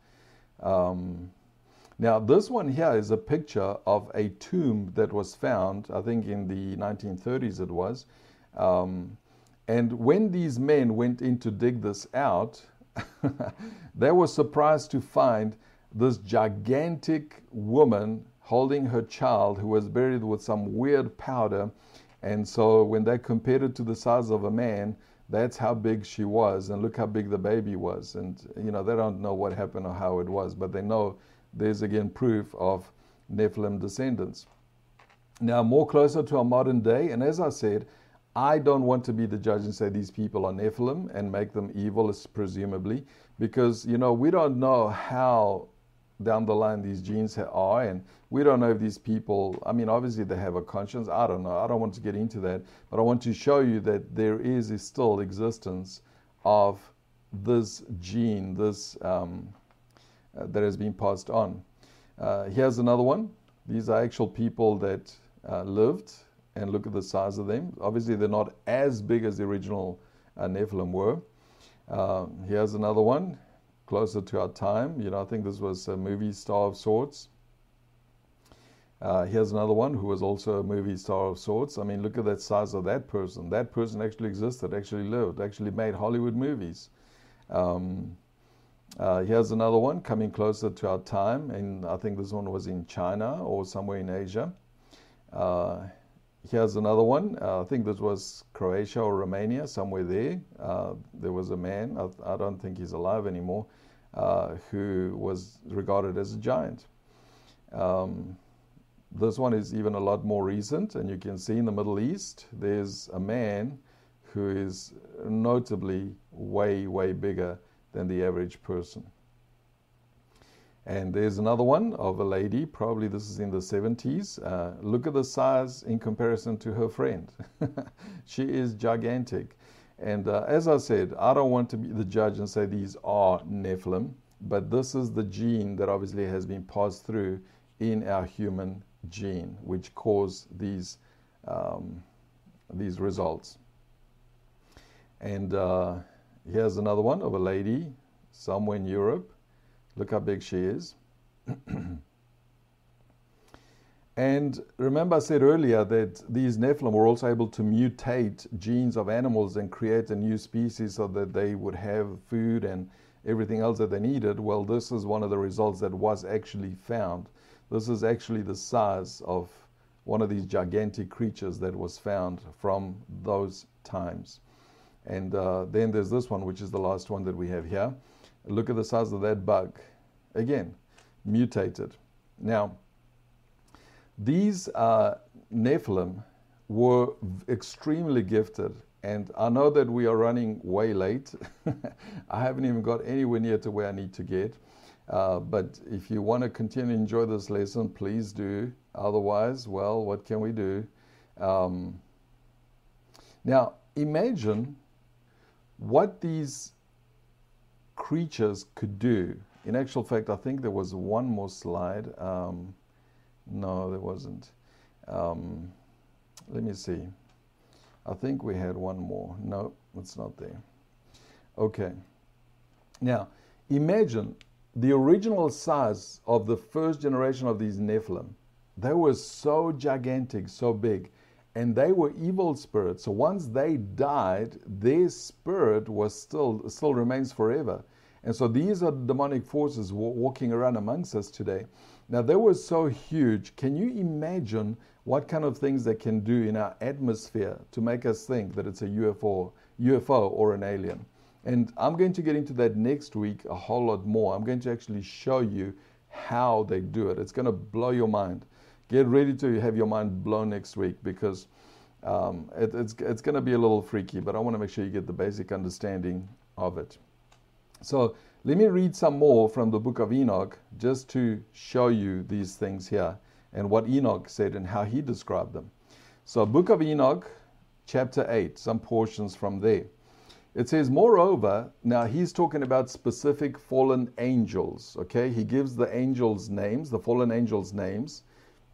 [SPEAKER 2] Now, this one here is a picture of a tomb that was found, I think in the 1930s it was. And when these men went in to dig this out, they were surprised to find this gigantic woman holding her child who was buried with some weird powder. And so when they compared it to the size of a man, that's how big she was. And look how big the baby was. And, they don't know what happened or how it was, but they know there's again proof of Nephilim descendants. Now, more closer to our modern day, and as I said, I don't want to be the judge and say these people are Nephilim and make them evil, presumably, because, we don't know how down the line these genes are, and we don't know if these people, obviously they have a conscience. I don't know. I don't want to get into that, but I want to show you that there is still existence of this gene, this that has been passed on. Here's another one. These are actual people that lived, and look at the size of them. Obviously, they're not as big as the original Nephilim were. Here's another one, closer to our time. I think this was a movie star of sorts. Here's another one who was also a movie star of sorts. Look at that size of that person. That person actually existed, actually lived, actually made Hollywood movies. Here's another one coming closer to our time, and I think this one was in China or somewhere in Asia. Here's another one. I think this was Croatia or Romania, somewhere there. There was a man, I don't think he's alive anymore, who was regarded as a giant. This one is even a lot more recent, and you can see in the Middle East, there's a man who is notably way bigger than the average person. And there's another one of a lady, probably this is in the 70s. Look at the size in comparison to her friend. She is gigantic. And as I said, I don't want to be the judge and say these are Nephilim. but this is the gene that obviously has been passed through in our human gene, which cause these results. And here's another one of a lady somewhere in Europe. Look how big she is. And remember I said earlier that these Nephilim were also able to mutate genes of animals and create a new species so that they would have food and everything else that they needed. Well, this is one of the results that was actually found. This is actually the size of one of these gigantic creatures that was found from those times. And then there's this one, which is the last one that we have here. Look at the size of that bug. Again, mutated. Now, these Nephilim were extremely gifted, and I know that we are running way late. I haven't even got anywhere near to where I need to get. But if you want to continue to enjoy this lesson, please do. Otherwise, well, what can we do? Now, imagine what these creatures could do. In actual fact, I think there was one more slide. No, there wasn't. Let me see. I think we had one more. No, it's not there. Okay. Now, imagine the original size of the first generation of these Nephilim. They were so gigantic, so big, and they were evil spirits. So once they died, their spirit was still remains forever. And so these are demonic forces walking around amongst us today. Now, they were so huge. Can you imagine what kind of things they can do in our atmosphere to make us think that it's a UFO or an alien? And I'm going to get into that next week a whole lot more. I'm going to actually show you how they do it. It's going to blow your mind. Get ready to have your mind blown next week, because it's going to be a little freaky, but I want to make sure you get the basic understanding of it. So let me read some more from the book of Enoch just to show you these things here and what Enoch said and how he described them. So book of Enoch, chapter 8, some portions from there. It says, moreover, now he's talking about specific fallen angels, okay? He gives the angels' names, the fallen angels' names,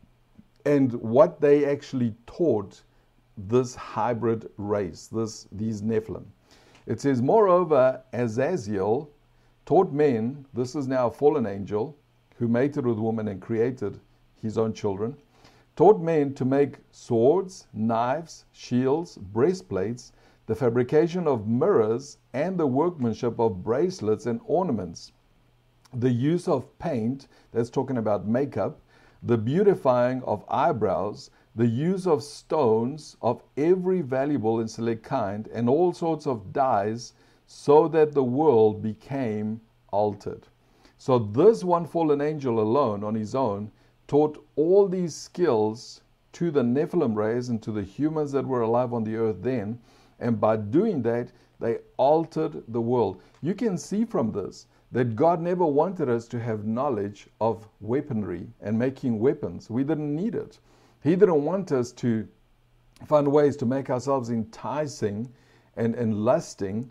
[SPEAKER 2] and what they actually taught this hybrid race, these Nephilim. It says, moreover, Azazel taught men, this is now a fallen angel who mated with woman and created his own children, taught men to make swords, knives, shields, breastplates, the fabrication of mirrors, and the workmanship of bracelets and ornaments, the use of paint, that's talking about makeup, the beautifying of eyebrows, the use of stones of every valuable and select kind, and all sorts of dyes, so that the world became altered. So this one fallen angel alone, on his own, taught all these skills to the Nephilim race and to the humans that were alive on the earth then, and by doing that, they altered the world. You can see from this that God never wanted us to have knowledge of weaponry and making weapons. We didn't need it. He didn't want us to find ways to make ourselves enticing and lusting.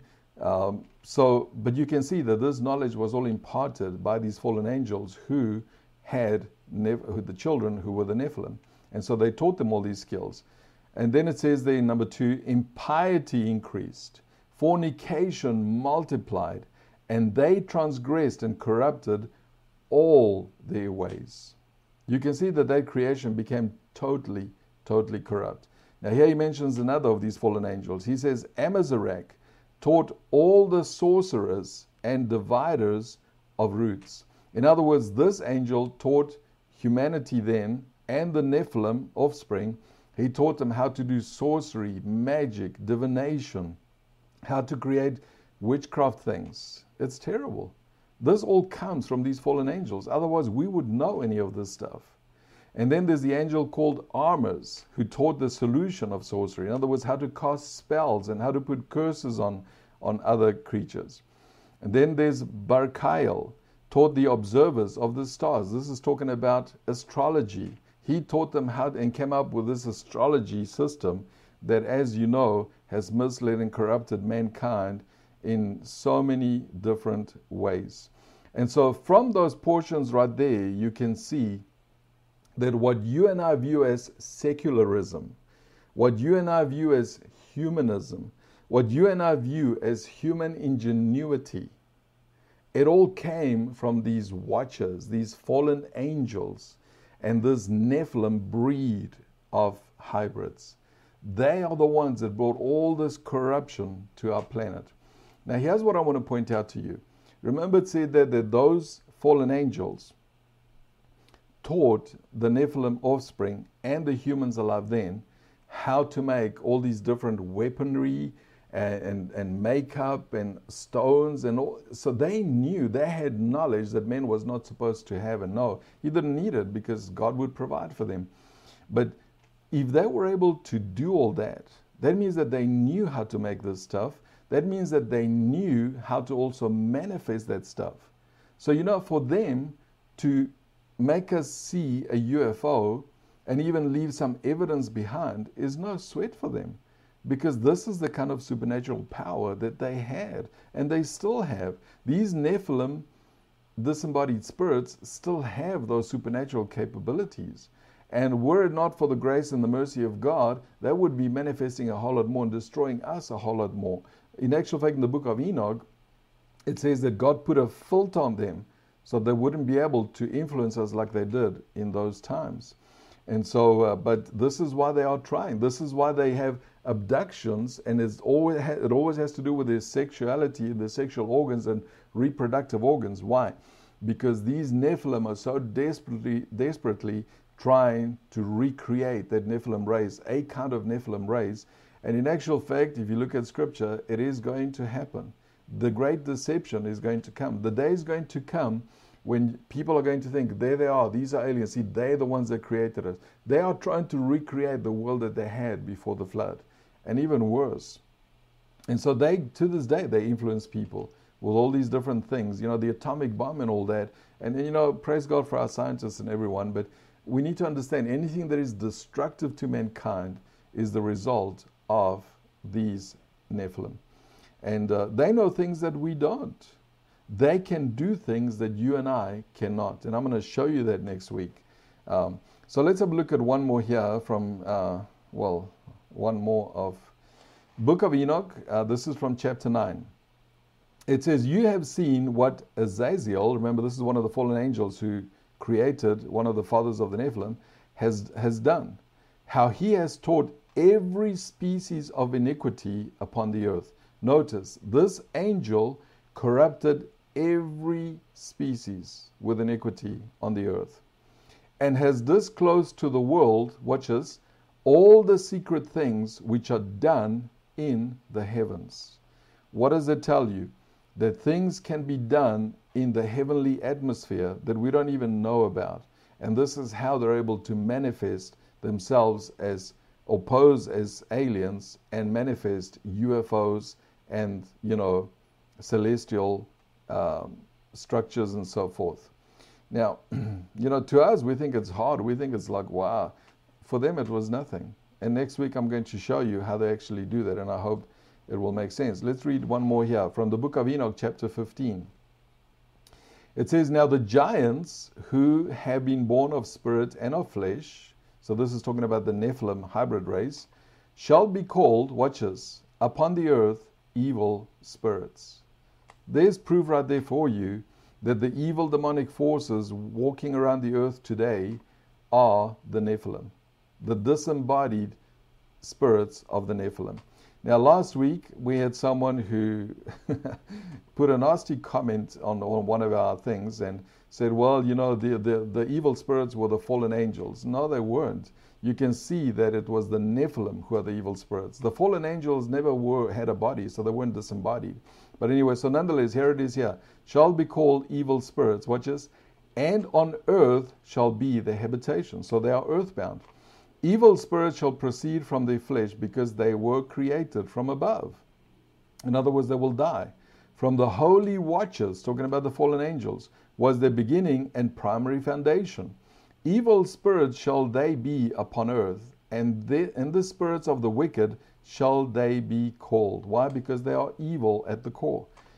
[SPEAKER 2] But you can see that this knowledge was all imparted by these fallen angels who had the children who were the Nephilim. And so they taught them all these skills. And then it says there in number 2, impiety increased, fornication multiplied, and they transgressed and corrupted all their ways. You can see that creation became totally corrupt. Now here he mentions another of these fallen angels. He says, Amazarach taught all the sorcerers and dividers of roots. In other words, this angel taught humanity then, and the Nephilim offspring, he taught them how to do sorcery, magic, divination, how to create witchcraft things. It's terrible. This all comes from these fallen angels. Otherwise, we would know any of this stuff. And then there's the angel called Armas, who taught the solution of sorcery. In other words, how to cast spells and how to put curses on other creatures. And then there's Barkael, taught the observers of the stars. This is talking about astrology. He taught them how and came up with this astrology system that, as you know, has misled and corrupted mankind in so many different ways. And so from those portions right there, you can see that what you and I view as secularism, what you and I view as humanism, what you and I view as human ingenuity, it all came from these watchers, these fallen angels, and this Nephilim breed of hybrids. They are the ones that brought all this corruption to our planet. Now, here's what I want to point out to you. Remember, it said that those fallen angels taught the Nephilim offspring and the humans alive then how to make all these different weaponry and makeup and stones and all. So they knew, they had knowledge that man was not supposed to have and know. He didn't need it because God would provide for them. But if they were able to do all that, that means that they knew how to make this stuff. That means that they knew how to also manifest that stuff. So, you know, for them to make us see a UFO and even leave some evidence behind is no sweat for them, because this is the kind of supernatural power that they had and they still have. These Nephilim, disembodied spirits, still have those supernatural capabilities. And were it not for the grace and the mercy of God, they would be manifesting a whole lot more and destroying us a whole lot more. In actual fact, in the book of Enoch, it says that God put a filter on them so they wouldn't be able to influence us like they did in those times. And so, but this is why they are trying. This is why they have abductions, and it always has to do with their sexuality, their sexual organs and reproductive organs. Why? Because these Nephilim are so desperately trying to recreate that Nephilim race, a kind of Nephilim race. And in actual fact, if you look at scripture, it is going to happen. The great deception is going to come. The day is going to come when people are going to think, there they are, these are aliens. See, they're the ones that created us. They are trying to recreate the world that they had before the flood, and even worse. And so they, to this day, they influence people with all these different things, you know, the atomic bomb and all that. And, you know, praise God for our scientists and everyone, but we need to understand anything that is destructive to mankind is the result of these Nephilim. And they know things that we don't. They can do things that you and I cannot. And I'm going to show you that next week. So let's have a look at one more here from, one more of Book of Enoch. This is from chapter 9. It says, you have seen what Azazel, remember this is one of the fallen angels who created one of the fathers of the Nephilim, has done. How he has taught every species of iniquity upon the earth. Notice, this angel corrupted every species with iniquity on the earth, and has disclosed to the world, watch this, all the secret things which are done in the heavens. What does it tell you? That things can be done in the heavenly atmosphere that we don't even know about. And this is how they're able to manifest themselves as, or pose as aliens and manifest UFOs and, you know, celestial structures and so forth. Now, you know, to us, we think it's hard. We think it's like, wow. For them, it was nothing. And next week, I'm going to show you how they actually do that, and I hope it will make sense. Let's read one more here from the book of Enoch, chapter 15. It says, now the giants who have been born of spirit and of flesh, so this is talking about the Nephilim hybrid race, shall be called, watch this, upon the earth, evil spirits. There's proof right there for you that the evil demonic forces walking around the earth today are the Nephilim, the disembodied spirits of the Nephilim. Now, last week we had someone who put a nasty comment on one of our things and said, well, you know, the evil spirits were the fallen angels. No, they weren't. You can see that it was the Nephilim who are the evil spirits. The fallen angels never had a body, so they weren't disembodied. But anyway, so nonetheless, here it is here. Shall be called evil spirits, watch this, and on earth shall be their habitation. So they are earthbound. Evil spirits shall proceed from their flesh because they were created from above. In other words, they will die. From the holy watchers, talking about the fallen angels, was their beginning and primary foundation. Evil spirits shall they be upon earth, and the spirits of the wicked shall they be called. Why? Because they are evil at the core.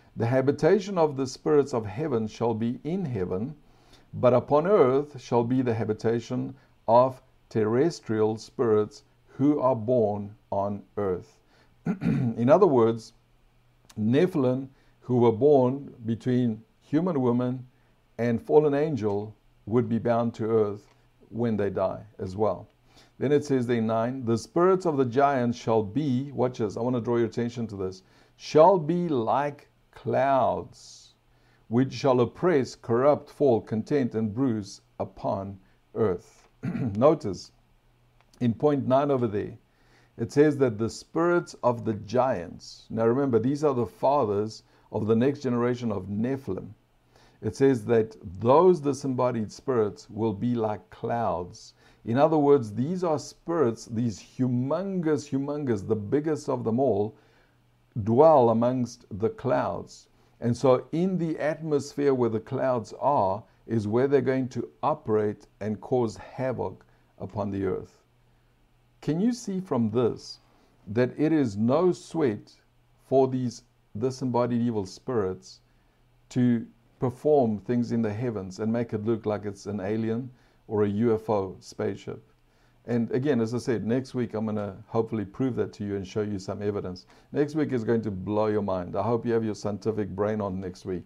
[SPEAKER 2] The habitation of the spirits of heaven shall be in heaven, but upon earth shall be the habitation of terrestrial spirits who are born on earth. In other words, Nephilim who were born between human woman and fallen angel would be bound to earth when they die as well. Then it says in 9, the spirits of the giants shall be, watch this, I want to draw your attention to this, shall be like clouds, which shall oppress, corrupt, fall, content, and bruise upon earth. Notice, in point 9 over there, it says that the spirits of the giants, now remember, these are the fathers of the next generation of Nephilim. It says that those disembodied spirits will be like clouds. In other words, these are spirits, these humongous, the biggest of them all, dwell amongst the clouds. And so in the atmosphere where the clouds are is where they're going to operate and cause havoc upon the earth. Can you see from this that it is no sweat for these disembodied evil spirits to perform things in the heavens and make it look like it's an alien or a UFO spaceship? And again, as I said, next week I'm going to hopefully prove that to you and show you some evidence. Next week is going to blow your mind. I hope you have your scientific brain on next week.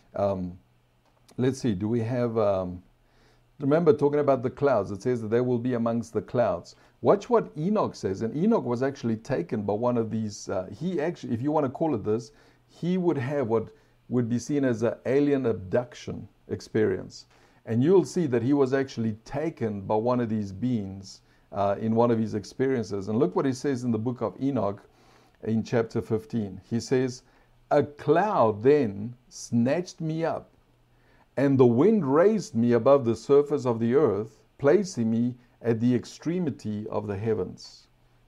[SPEAKER 2] Let's see, do we have... remember, talking about the clouds, it says that they will be amongst the clouds. Watch what Enoch says. And Enoch was actually taken by one of these... he actually, if you want to call it this, he would have what would be seen as an alien abduction experience. And you'll see that he was actually taken by one of these beings in one of his experiences. And look what he says in the book of Enoch in chapter 15. He says, a cloud then snatched me up, and the wind raised me above the surface of the earth, placing me at the extremity of the heavens.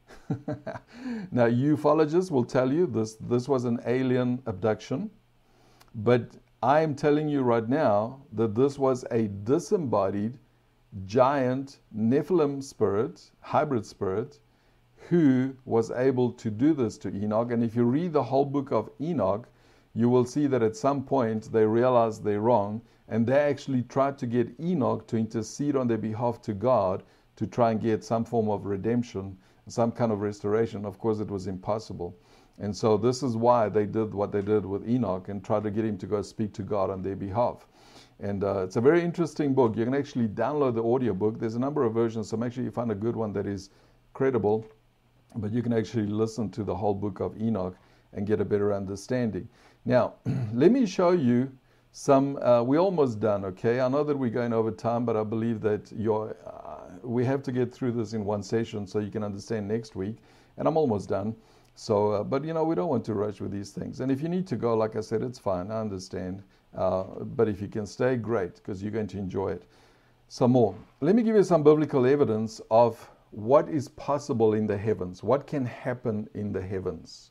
[SPEAKER 2] Now, ufologists will tell you this was an alien abduction, but I am telling you right now that this was a disembodied, giant Nephilim spirit, hybrid spirit, who was able to do this to Enoch. And if you read the whole book of Enoch, you will see that at some point they realized they're wrong, and they actually tried to get Enoch to intercede on their behalf to God to try and get some form of redemption, some kind of restoration. Of course, it was impossible. And so this is why they did what they did with Enoch and tried to get him to go speak to God on their behalf. And it's a very interesting book. You can actually download the audio book. There's a number of versions, so make sure you find a good one that is credible. But you can actually listen to the whole book of Enoch and get a better understanding. Now, let me show you some, we're almost done, okay? I know that we're going over time, but I believe that we have to get through this in one session so you can understand next week. And I'm almost done. So, but you know, we don't want to rush with these things. And if you need to go, like I said, it's fine. I understand. But if you can stay, great, because you're going to enjoy it. Some more. Let me give you some biblical evidence of what is possible in the heavens. What can happen in the heavens?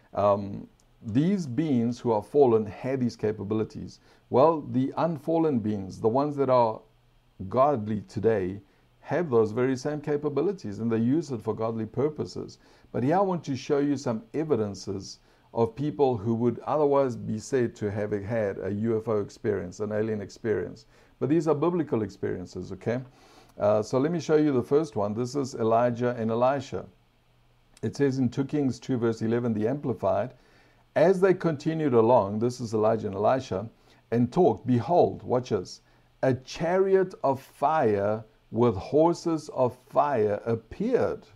[SPEAKER 2] These beings who are fallen had these capabilities. Well, the unfallen beings, the ones that are godly today, have those very same capabilities, and they use it for godly purposes. But here I want to show you some evidences of people who would otherwise be said to have had a UFO experience, an alien experience. But these are biblical experiences, okay? So let me show you the first one. This is Elijah and Elisha. It says in 2 Kings 2 verse 11, the Amplified, as they continued along, this is Elijah and Elisha, and talked, behold, watch this, a chariot of fire with horses of fire appeared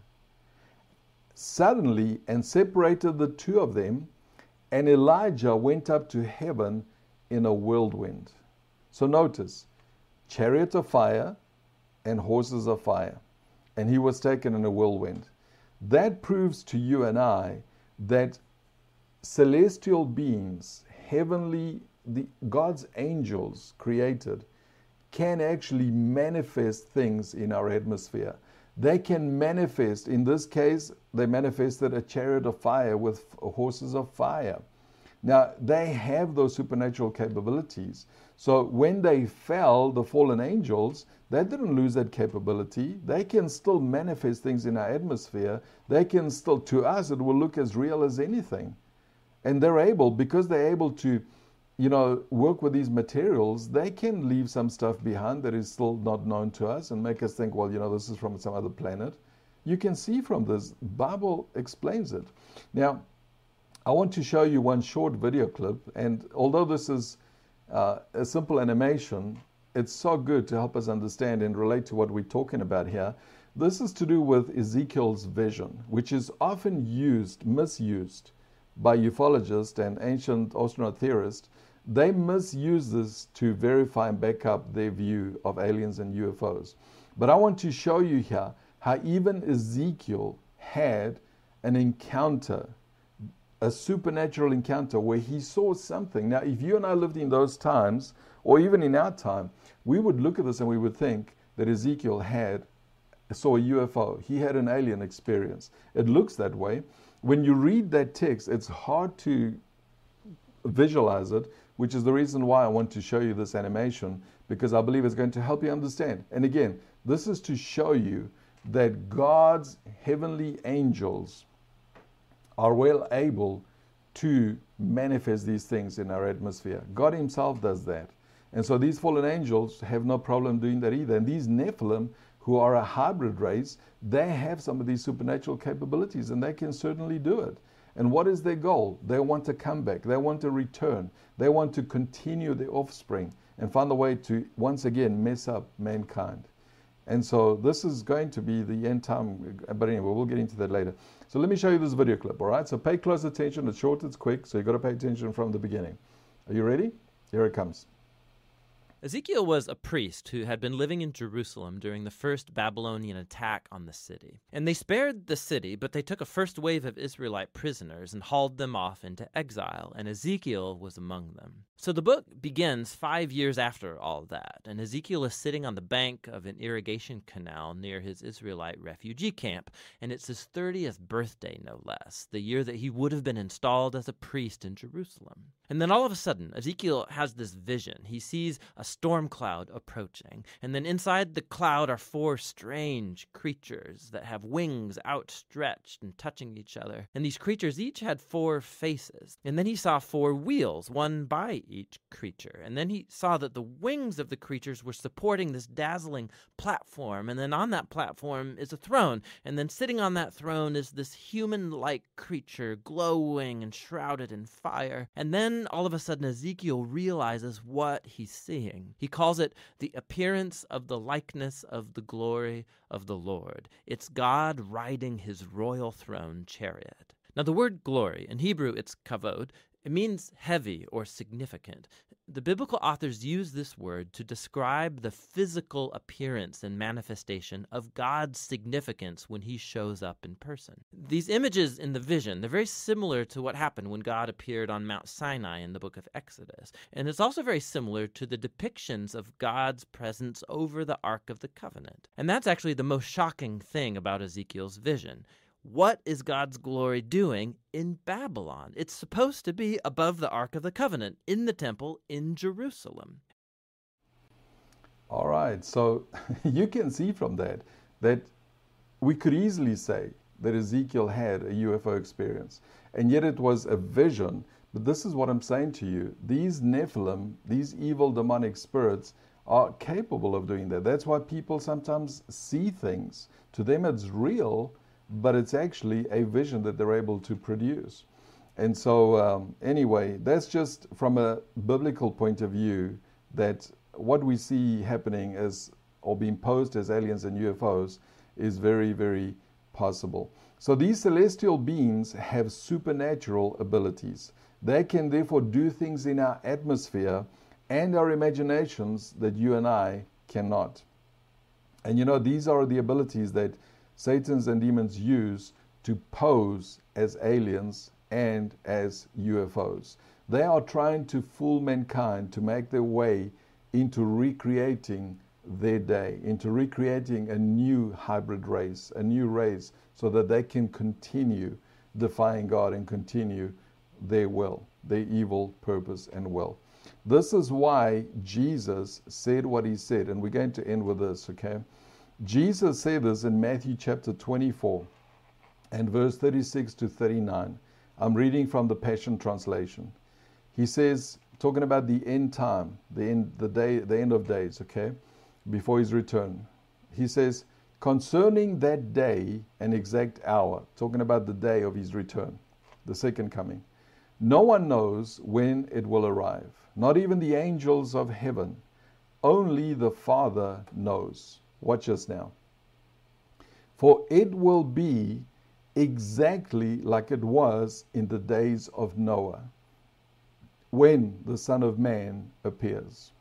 [SPEAKER 2] suddenly and separated the two of them, and Elijah went up to heaven in a whirlwind. So notice, chariot of fire and horses of fire, and he was taken in a whirlwind. That proves to you and I that celestial beings, heavenly, God's angels created, can actually manifest things in our atmosphere. They can manifest, in this case, they manifested a chariot of fire with horses of fire. Now, they have those supernatural capabilities. So when they fell, the fallen angels, they didn't lose that capability. They can still manifest things in our atmosphere. They can still, to us, it will look as real as anything. And they're able, because they're able to, work with these materials, they can leave some stuff behind that is still not known to us and make us think, well, this is from some other planet. You can see from this, Bible explains it. Now, I want to show you one short video clip, and although this is a simple animation, it's so good to help us understand and relate to what we're talking about here. This is to do with Ezekiel's vision, which is often misused by ufologists and ancient astronaut theorists. They misuse this to verify and back up their view of aliens and UFOs. But I want to show you here how even Ezekiel had an encounter, a supernatural encounter where he saw something. Now, if you and I lived in those times, or even in our time, we would look at this and we would think that Ezekiel saw a UFO. He had an alien experience. It looks that way. When you read that text, it's hard to visualize it, which is the reason why I want to show you this animation, because I believe it's going to help you understand. And again, this is to show you that God's heavenly angels are well able to manifest these things in our atmosphere. God himself does that. And so these fallen angels have no problem doing that either. And these Nephilim, who are a hybrid race, they have some of these supernatural capabilities, and they can certainly do it. And what is their goal? They want to come back. They want to return. They want to continue their offspring and find a way to once again mess up mankind. And so this is going to be the end time. But anyway, we'll get into that later. So let me show you this video clip, all right? So pay close attention. It's short, it's quick, so you've got to pay attention from the beginning. Are you ready? Here it comes.
[SPEAKER 3] Ezekiel was a priest who had been living in Jerusalem during the first Babylonian attack on the city. And they spared the city, but they took a first wave of Israelite prisoners and hauled them off into exile, and Ezekiel was among them. So the book begins 5 years after all that, and Ezekiel is sitting on the bank of an irrigation canal near his Israelite refugee camp, and it's his 30th birthday, no less, the year that he would have been installed as a priest in Jerusalem. And then all of a sudden, Ezekiel has this vision. He sees a storm cloud approaching, and then inside the cloud are 4 strange creatures that have wings outstretched and touching each other. And these creatures each had 4 faces. And then he saw 4 wheels, one by each creature. And then he saw that the wings of the creatures were supporting this dazzling platform. And then on that platform is a throne. And then sitting on that throne is this human-like creature, glowing and shrouded in fire. And then all of a sudden Ezekiel realizes what he's seeing. He calls it the appearance of the likeness of the glory of the Lord. It's God riding his royal throne chariot. Now the word glory, in Hebrew it's kavod, it means heavy or significant. The biblical authors use this word to describe the physical appearance and manifestation of God's significance when he shows up in person. These images in the vision, they're very similar to what happened when God appeared on Mount Sinai in the book of Exodus. And it's also very similar to the depictions of God's presence over the Ark of the Covenant. And that's actually the most shocking thing about Ezekiel's vision. What is God's glory doing in Babylon? It's supposed to be above the Ark of the Covenant, in the temple in Jerusalem.
[SPEAKER 2] All right, so you can see from that we could easily say that Ezekiel had a UFO experience, and yet it was a vision. But this is what I'm saying to you. These Nephilim, these evil demonic spirits, are capable of doing that. That's why people sometimes see things. To them it's real, but it's actually a vision that they're able to produce. And so anyway, that's just from a biblical point of view, that what we see happening as, or being posed as aliens and UFOs, is very, very possible. So these celestial beings have supernatural abilities. They can therefore do things in our atmosphere and our imaginations that you and I cannot. And these are the abilities that Satans and demons use to pose as aliens and as UFOs. They are trying to fool mankind to make their way into recreating their day, into recreating a new hybrid race, a new race, so that they can continue defying God and continue their will, their evil purpose and will. This is why Jesus said what he said, and we're going to end with this, okay? Jesus said this in Matthew chapter 24 and verse 36 to 39. I'm reading from the Passion Translation. He says, talking about the end time, the end of days, okay, before his return. He says, concerning that day and exact hour, talking about the day of his return, the second coming, no one knows when it will arrive, not even the angels of heaven. Only the Father knows. Watch us now. For it will be exactly like it was in the days of Noah, when the Son of Man appears.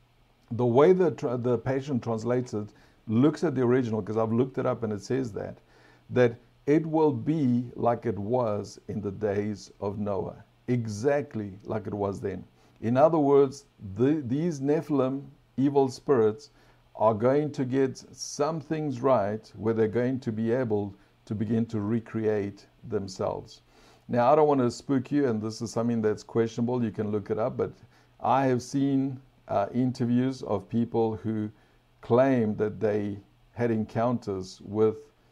[SPEAKER 2] The way the Passion translates it looks at the original, because I've looked it up and it says that it will be like it was in the days of Noah, exactly like it was then. In other words, these Nephilim, evil spirits, are going to get some things right where they're going to be able to begin to recreate themselves. Now, I don't want to spook you, and this is something that's questionable. You can look it up, but I have seen interviews of people who claim that they had encounters with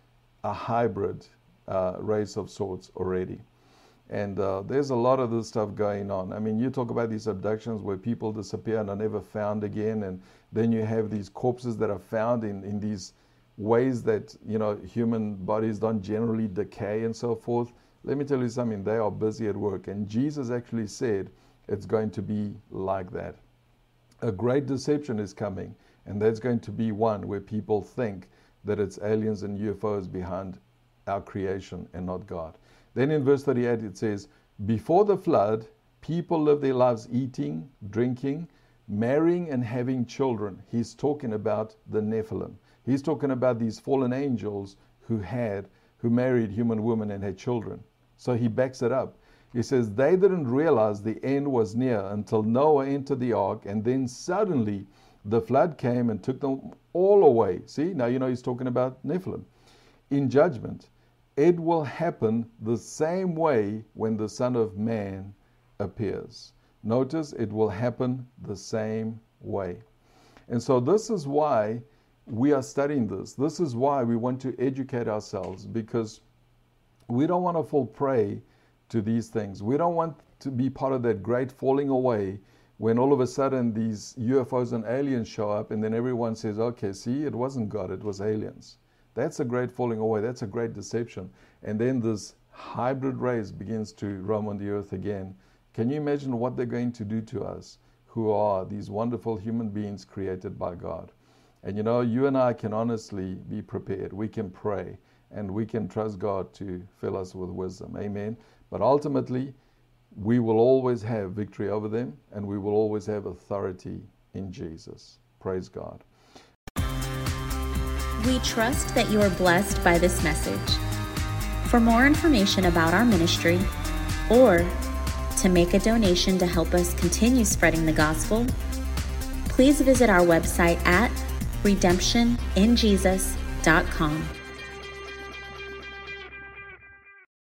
[SPEAKER 2] a hybrid race of sorts already. And there's a lot of this stuff going on. I mean, you talk about these abductions where people disappear and are never found again, and then you have these corpses that are found in these ways that, you know, human bodies don't generally decay and so forth. Let me tell you something, they are busy at work, and Jesus actually said it's going to be like that. A great deception is coming, and that's going to be one where people think that it's aliens and UFOs behind our creation and not God. Then in verse 38 it says, before the flood, people lived their lives eating, drinking, marrying and having children. He's talking about the Nephilim. He's talking about these fallen angels who married human women and had children. So he backs it up. He says, they didn't realize the end was near until Noah entered the ark, and then suddenly the flood came and took them all away. See, now you know he's talking about Nephilim. In judgment, it will happen the same way when the Son of Man appears. Notice, it will happen the same way. And so this is why we are studying this. This is why we want to educate ourselves, because we don't want to fall prey to these things. We don't want to be part of that great falling away when all of a sudden these UFOs and aliens show up, and then everyone says, okay, see, it wasn't God, it was aliens. That's a great falling away. That's a great deception. And then this hybrid race begins to roam on the earth again. Can you imagine what they're going to do to us, who are these wonderful human beings created by God? And you know, you and I can honestly be prepared. We can pray, and we can trust God to fill us with wisdom. Amen. But ultimately, we will always have victory over them, and we will always have authority in Jesus. Praise God.
[SPEAKER 1] We trust that you are blessed by this message. For more information about our ministry, or to make a donation to help us continue spreading the gospel, please visit our website at redemptioninjesus.com.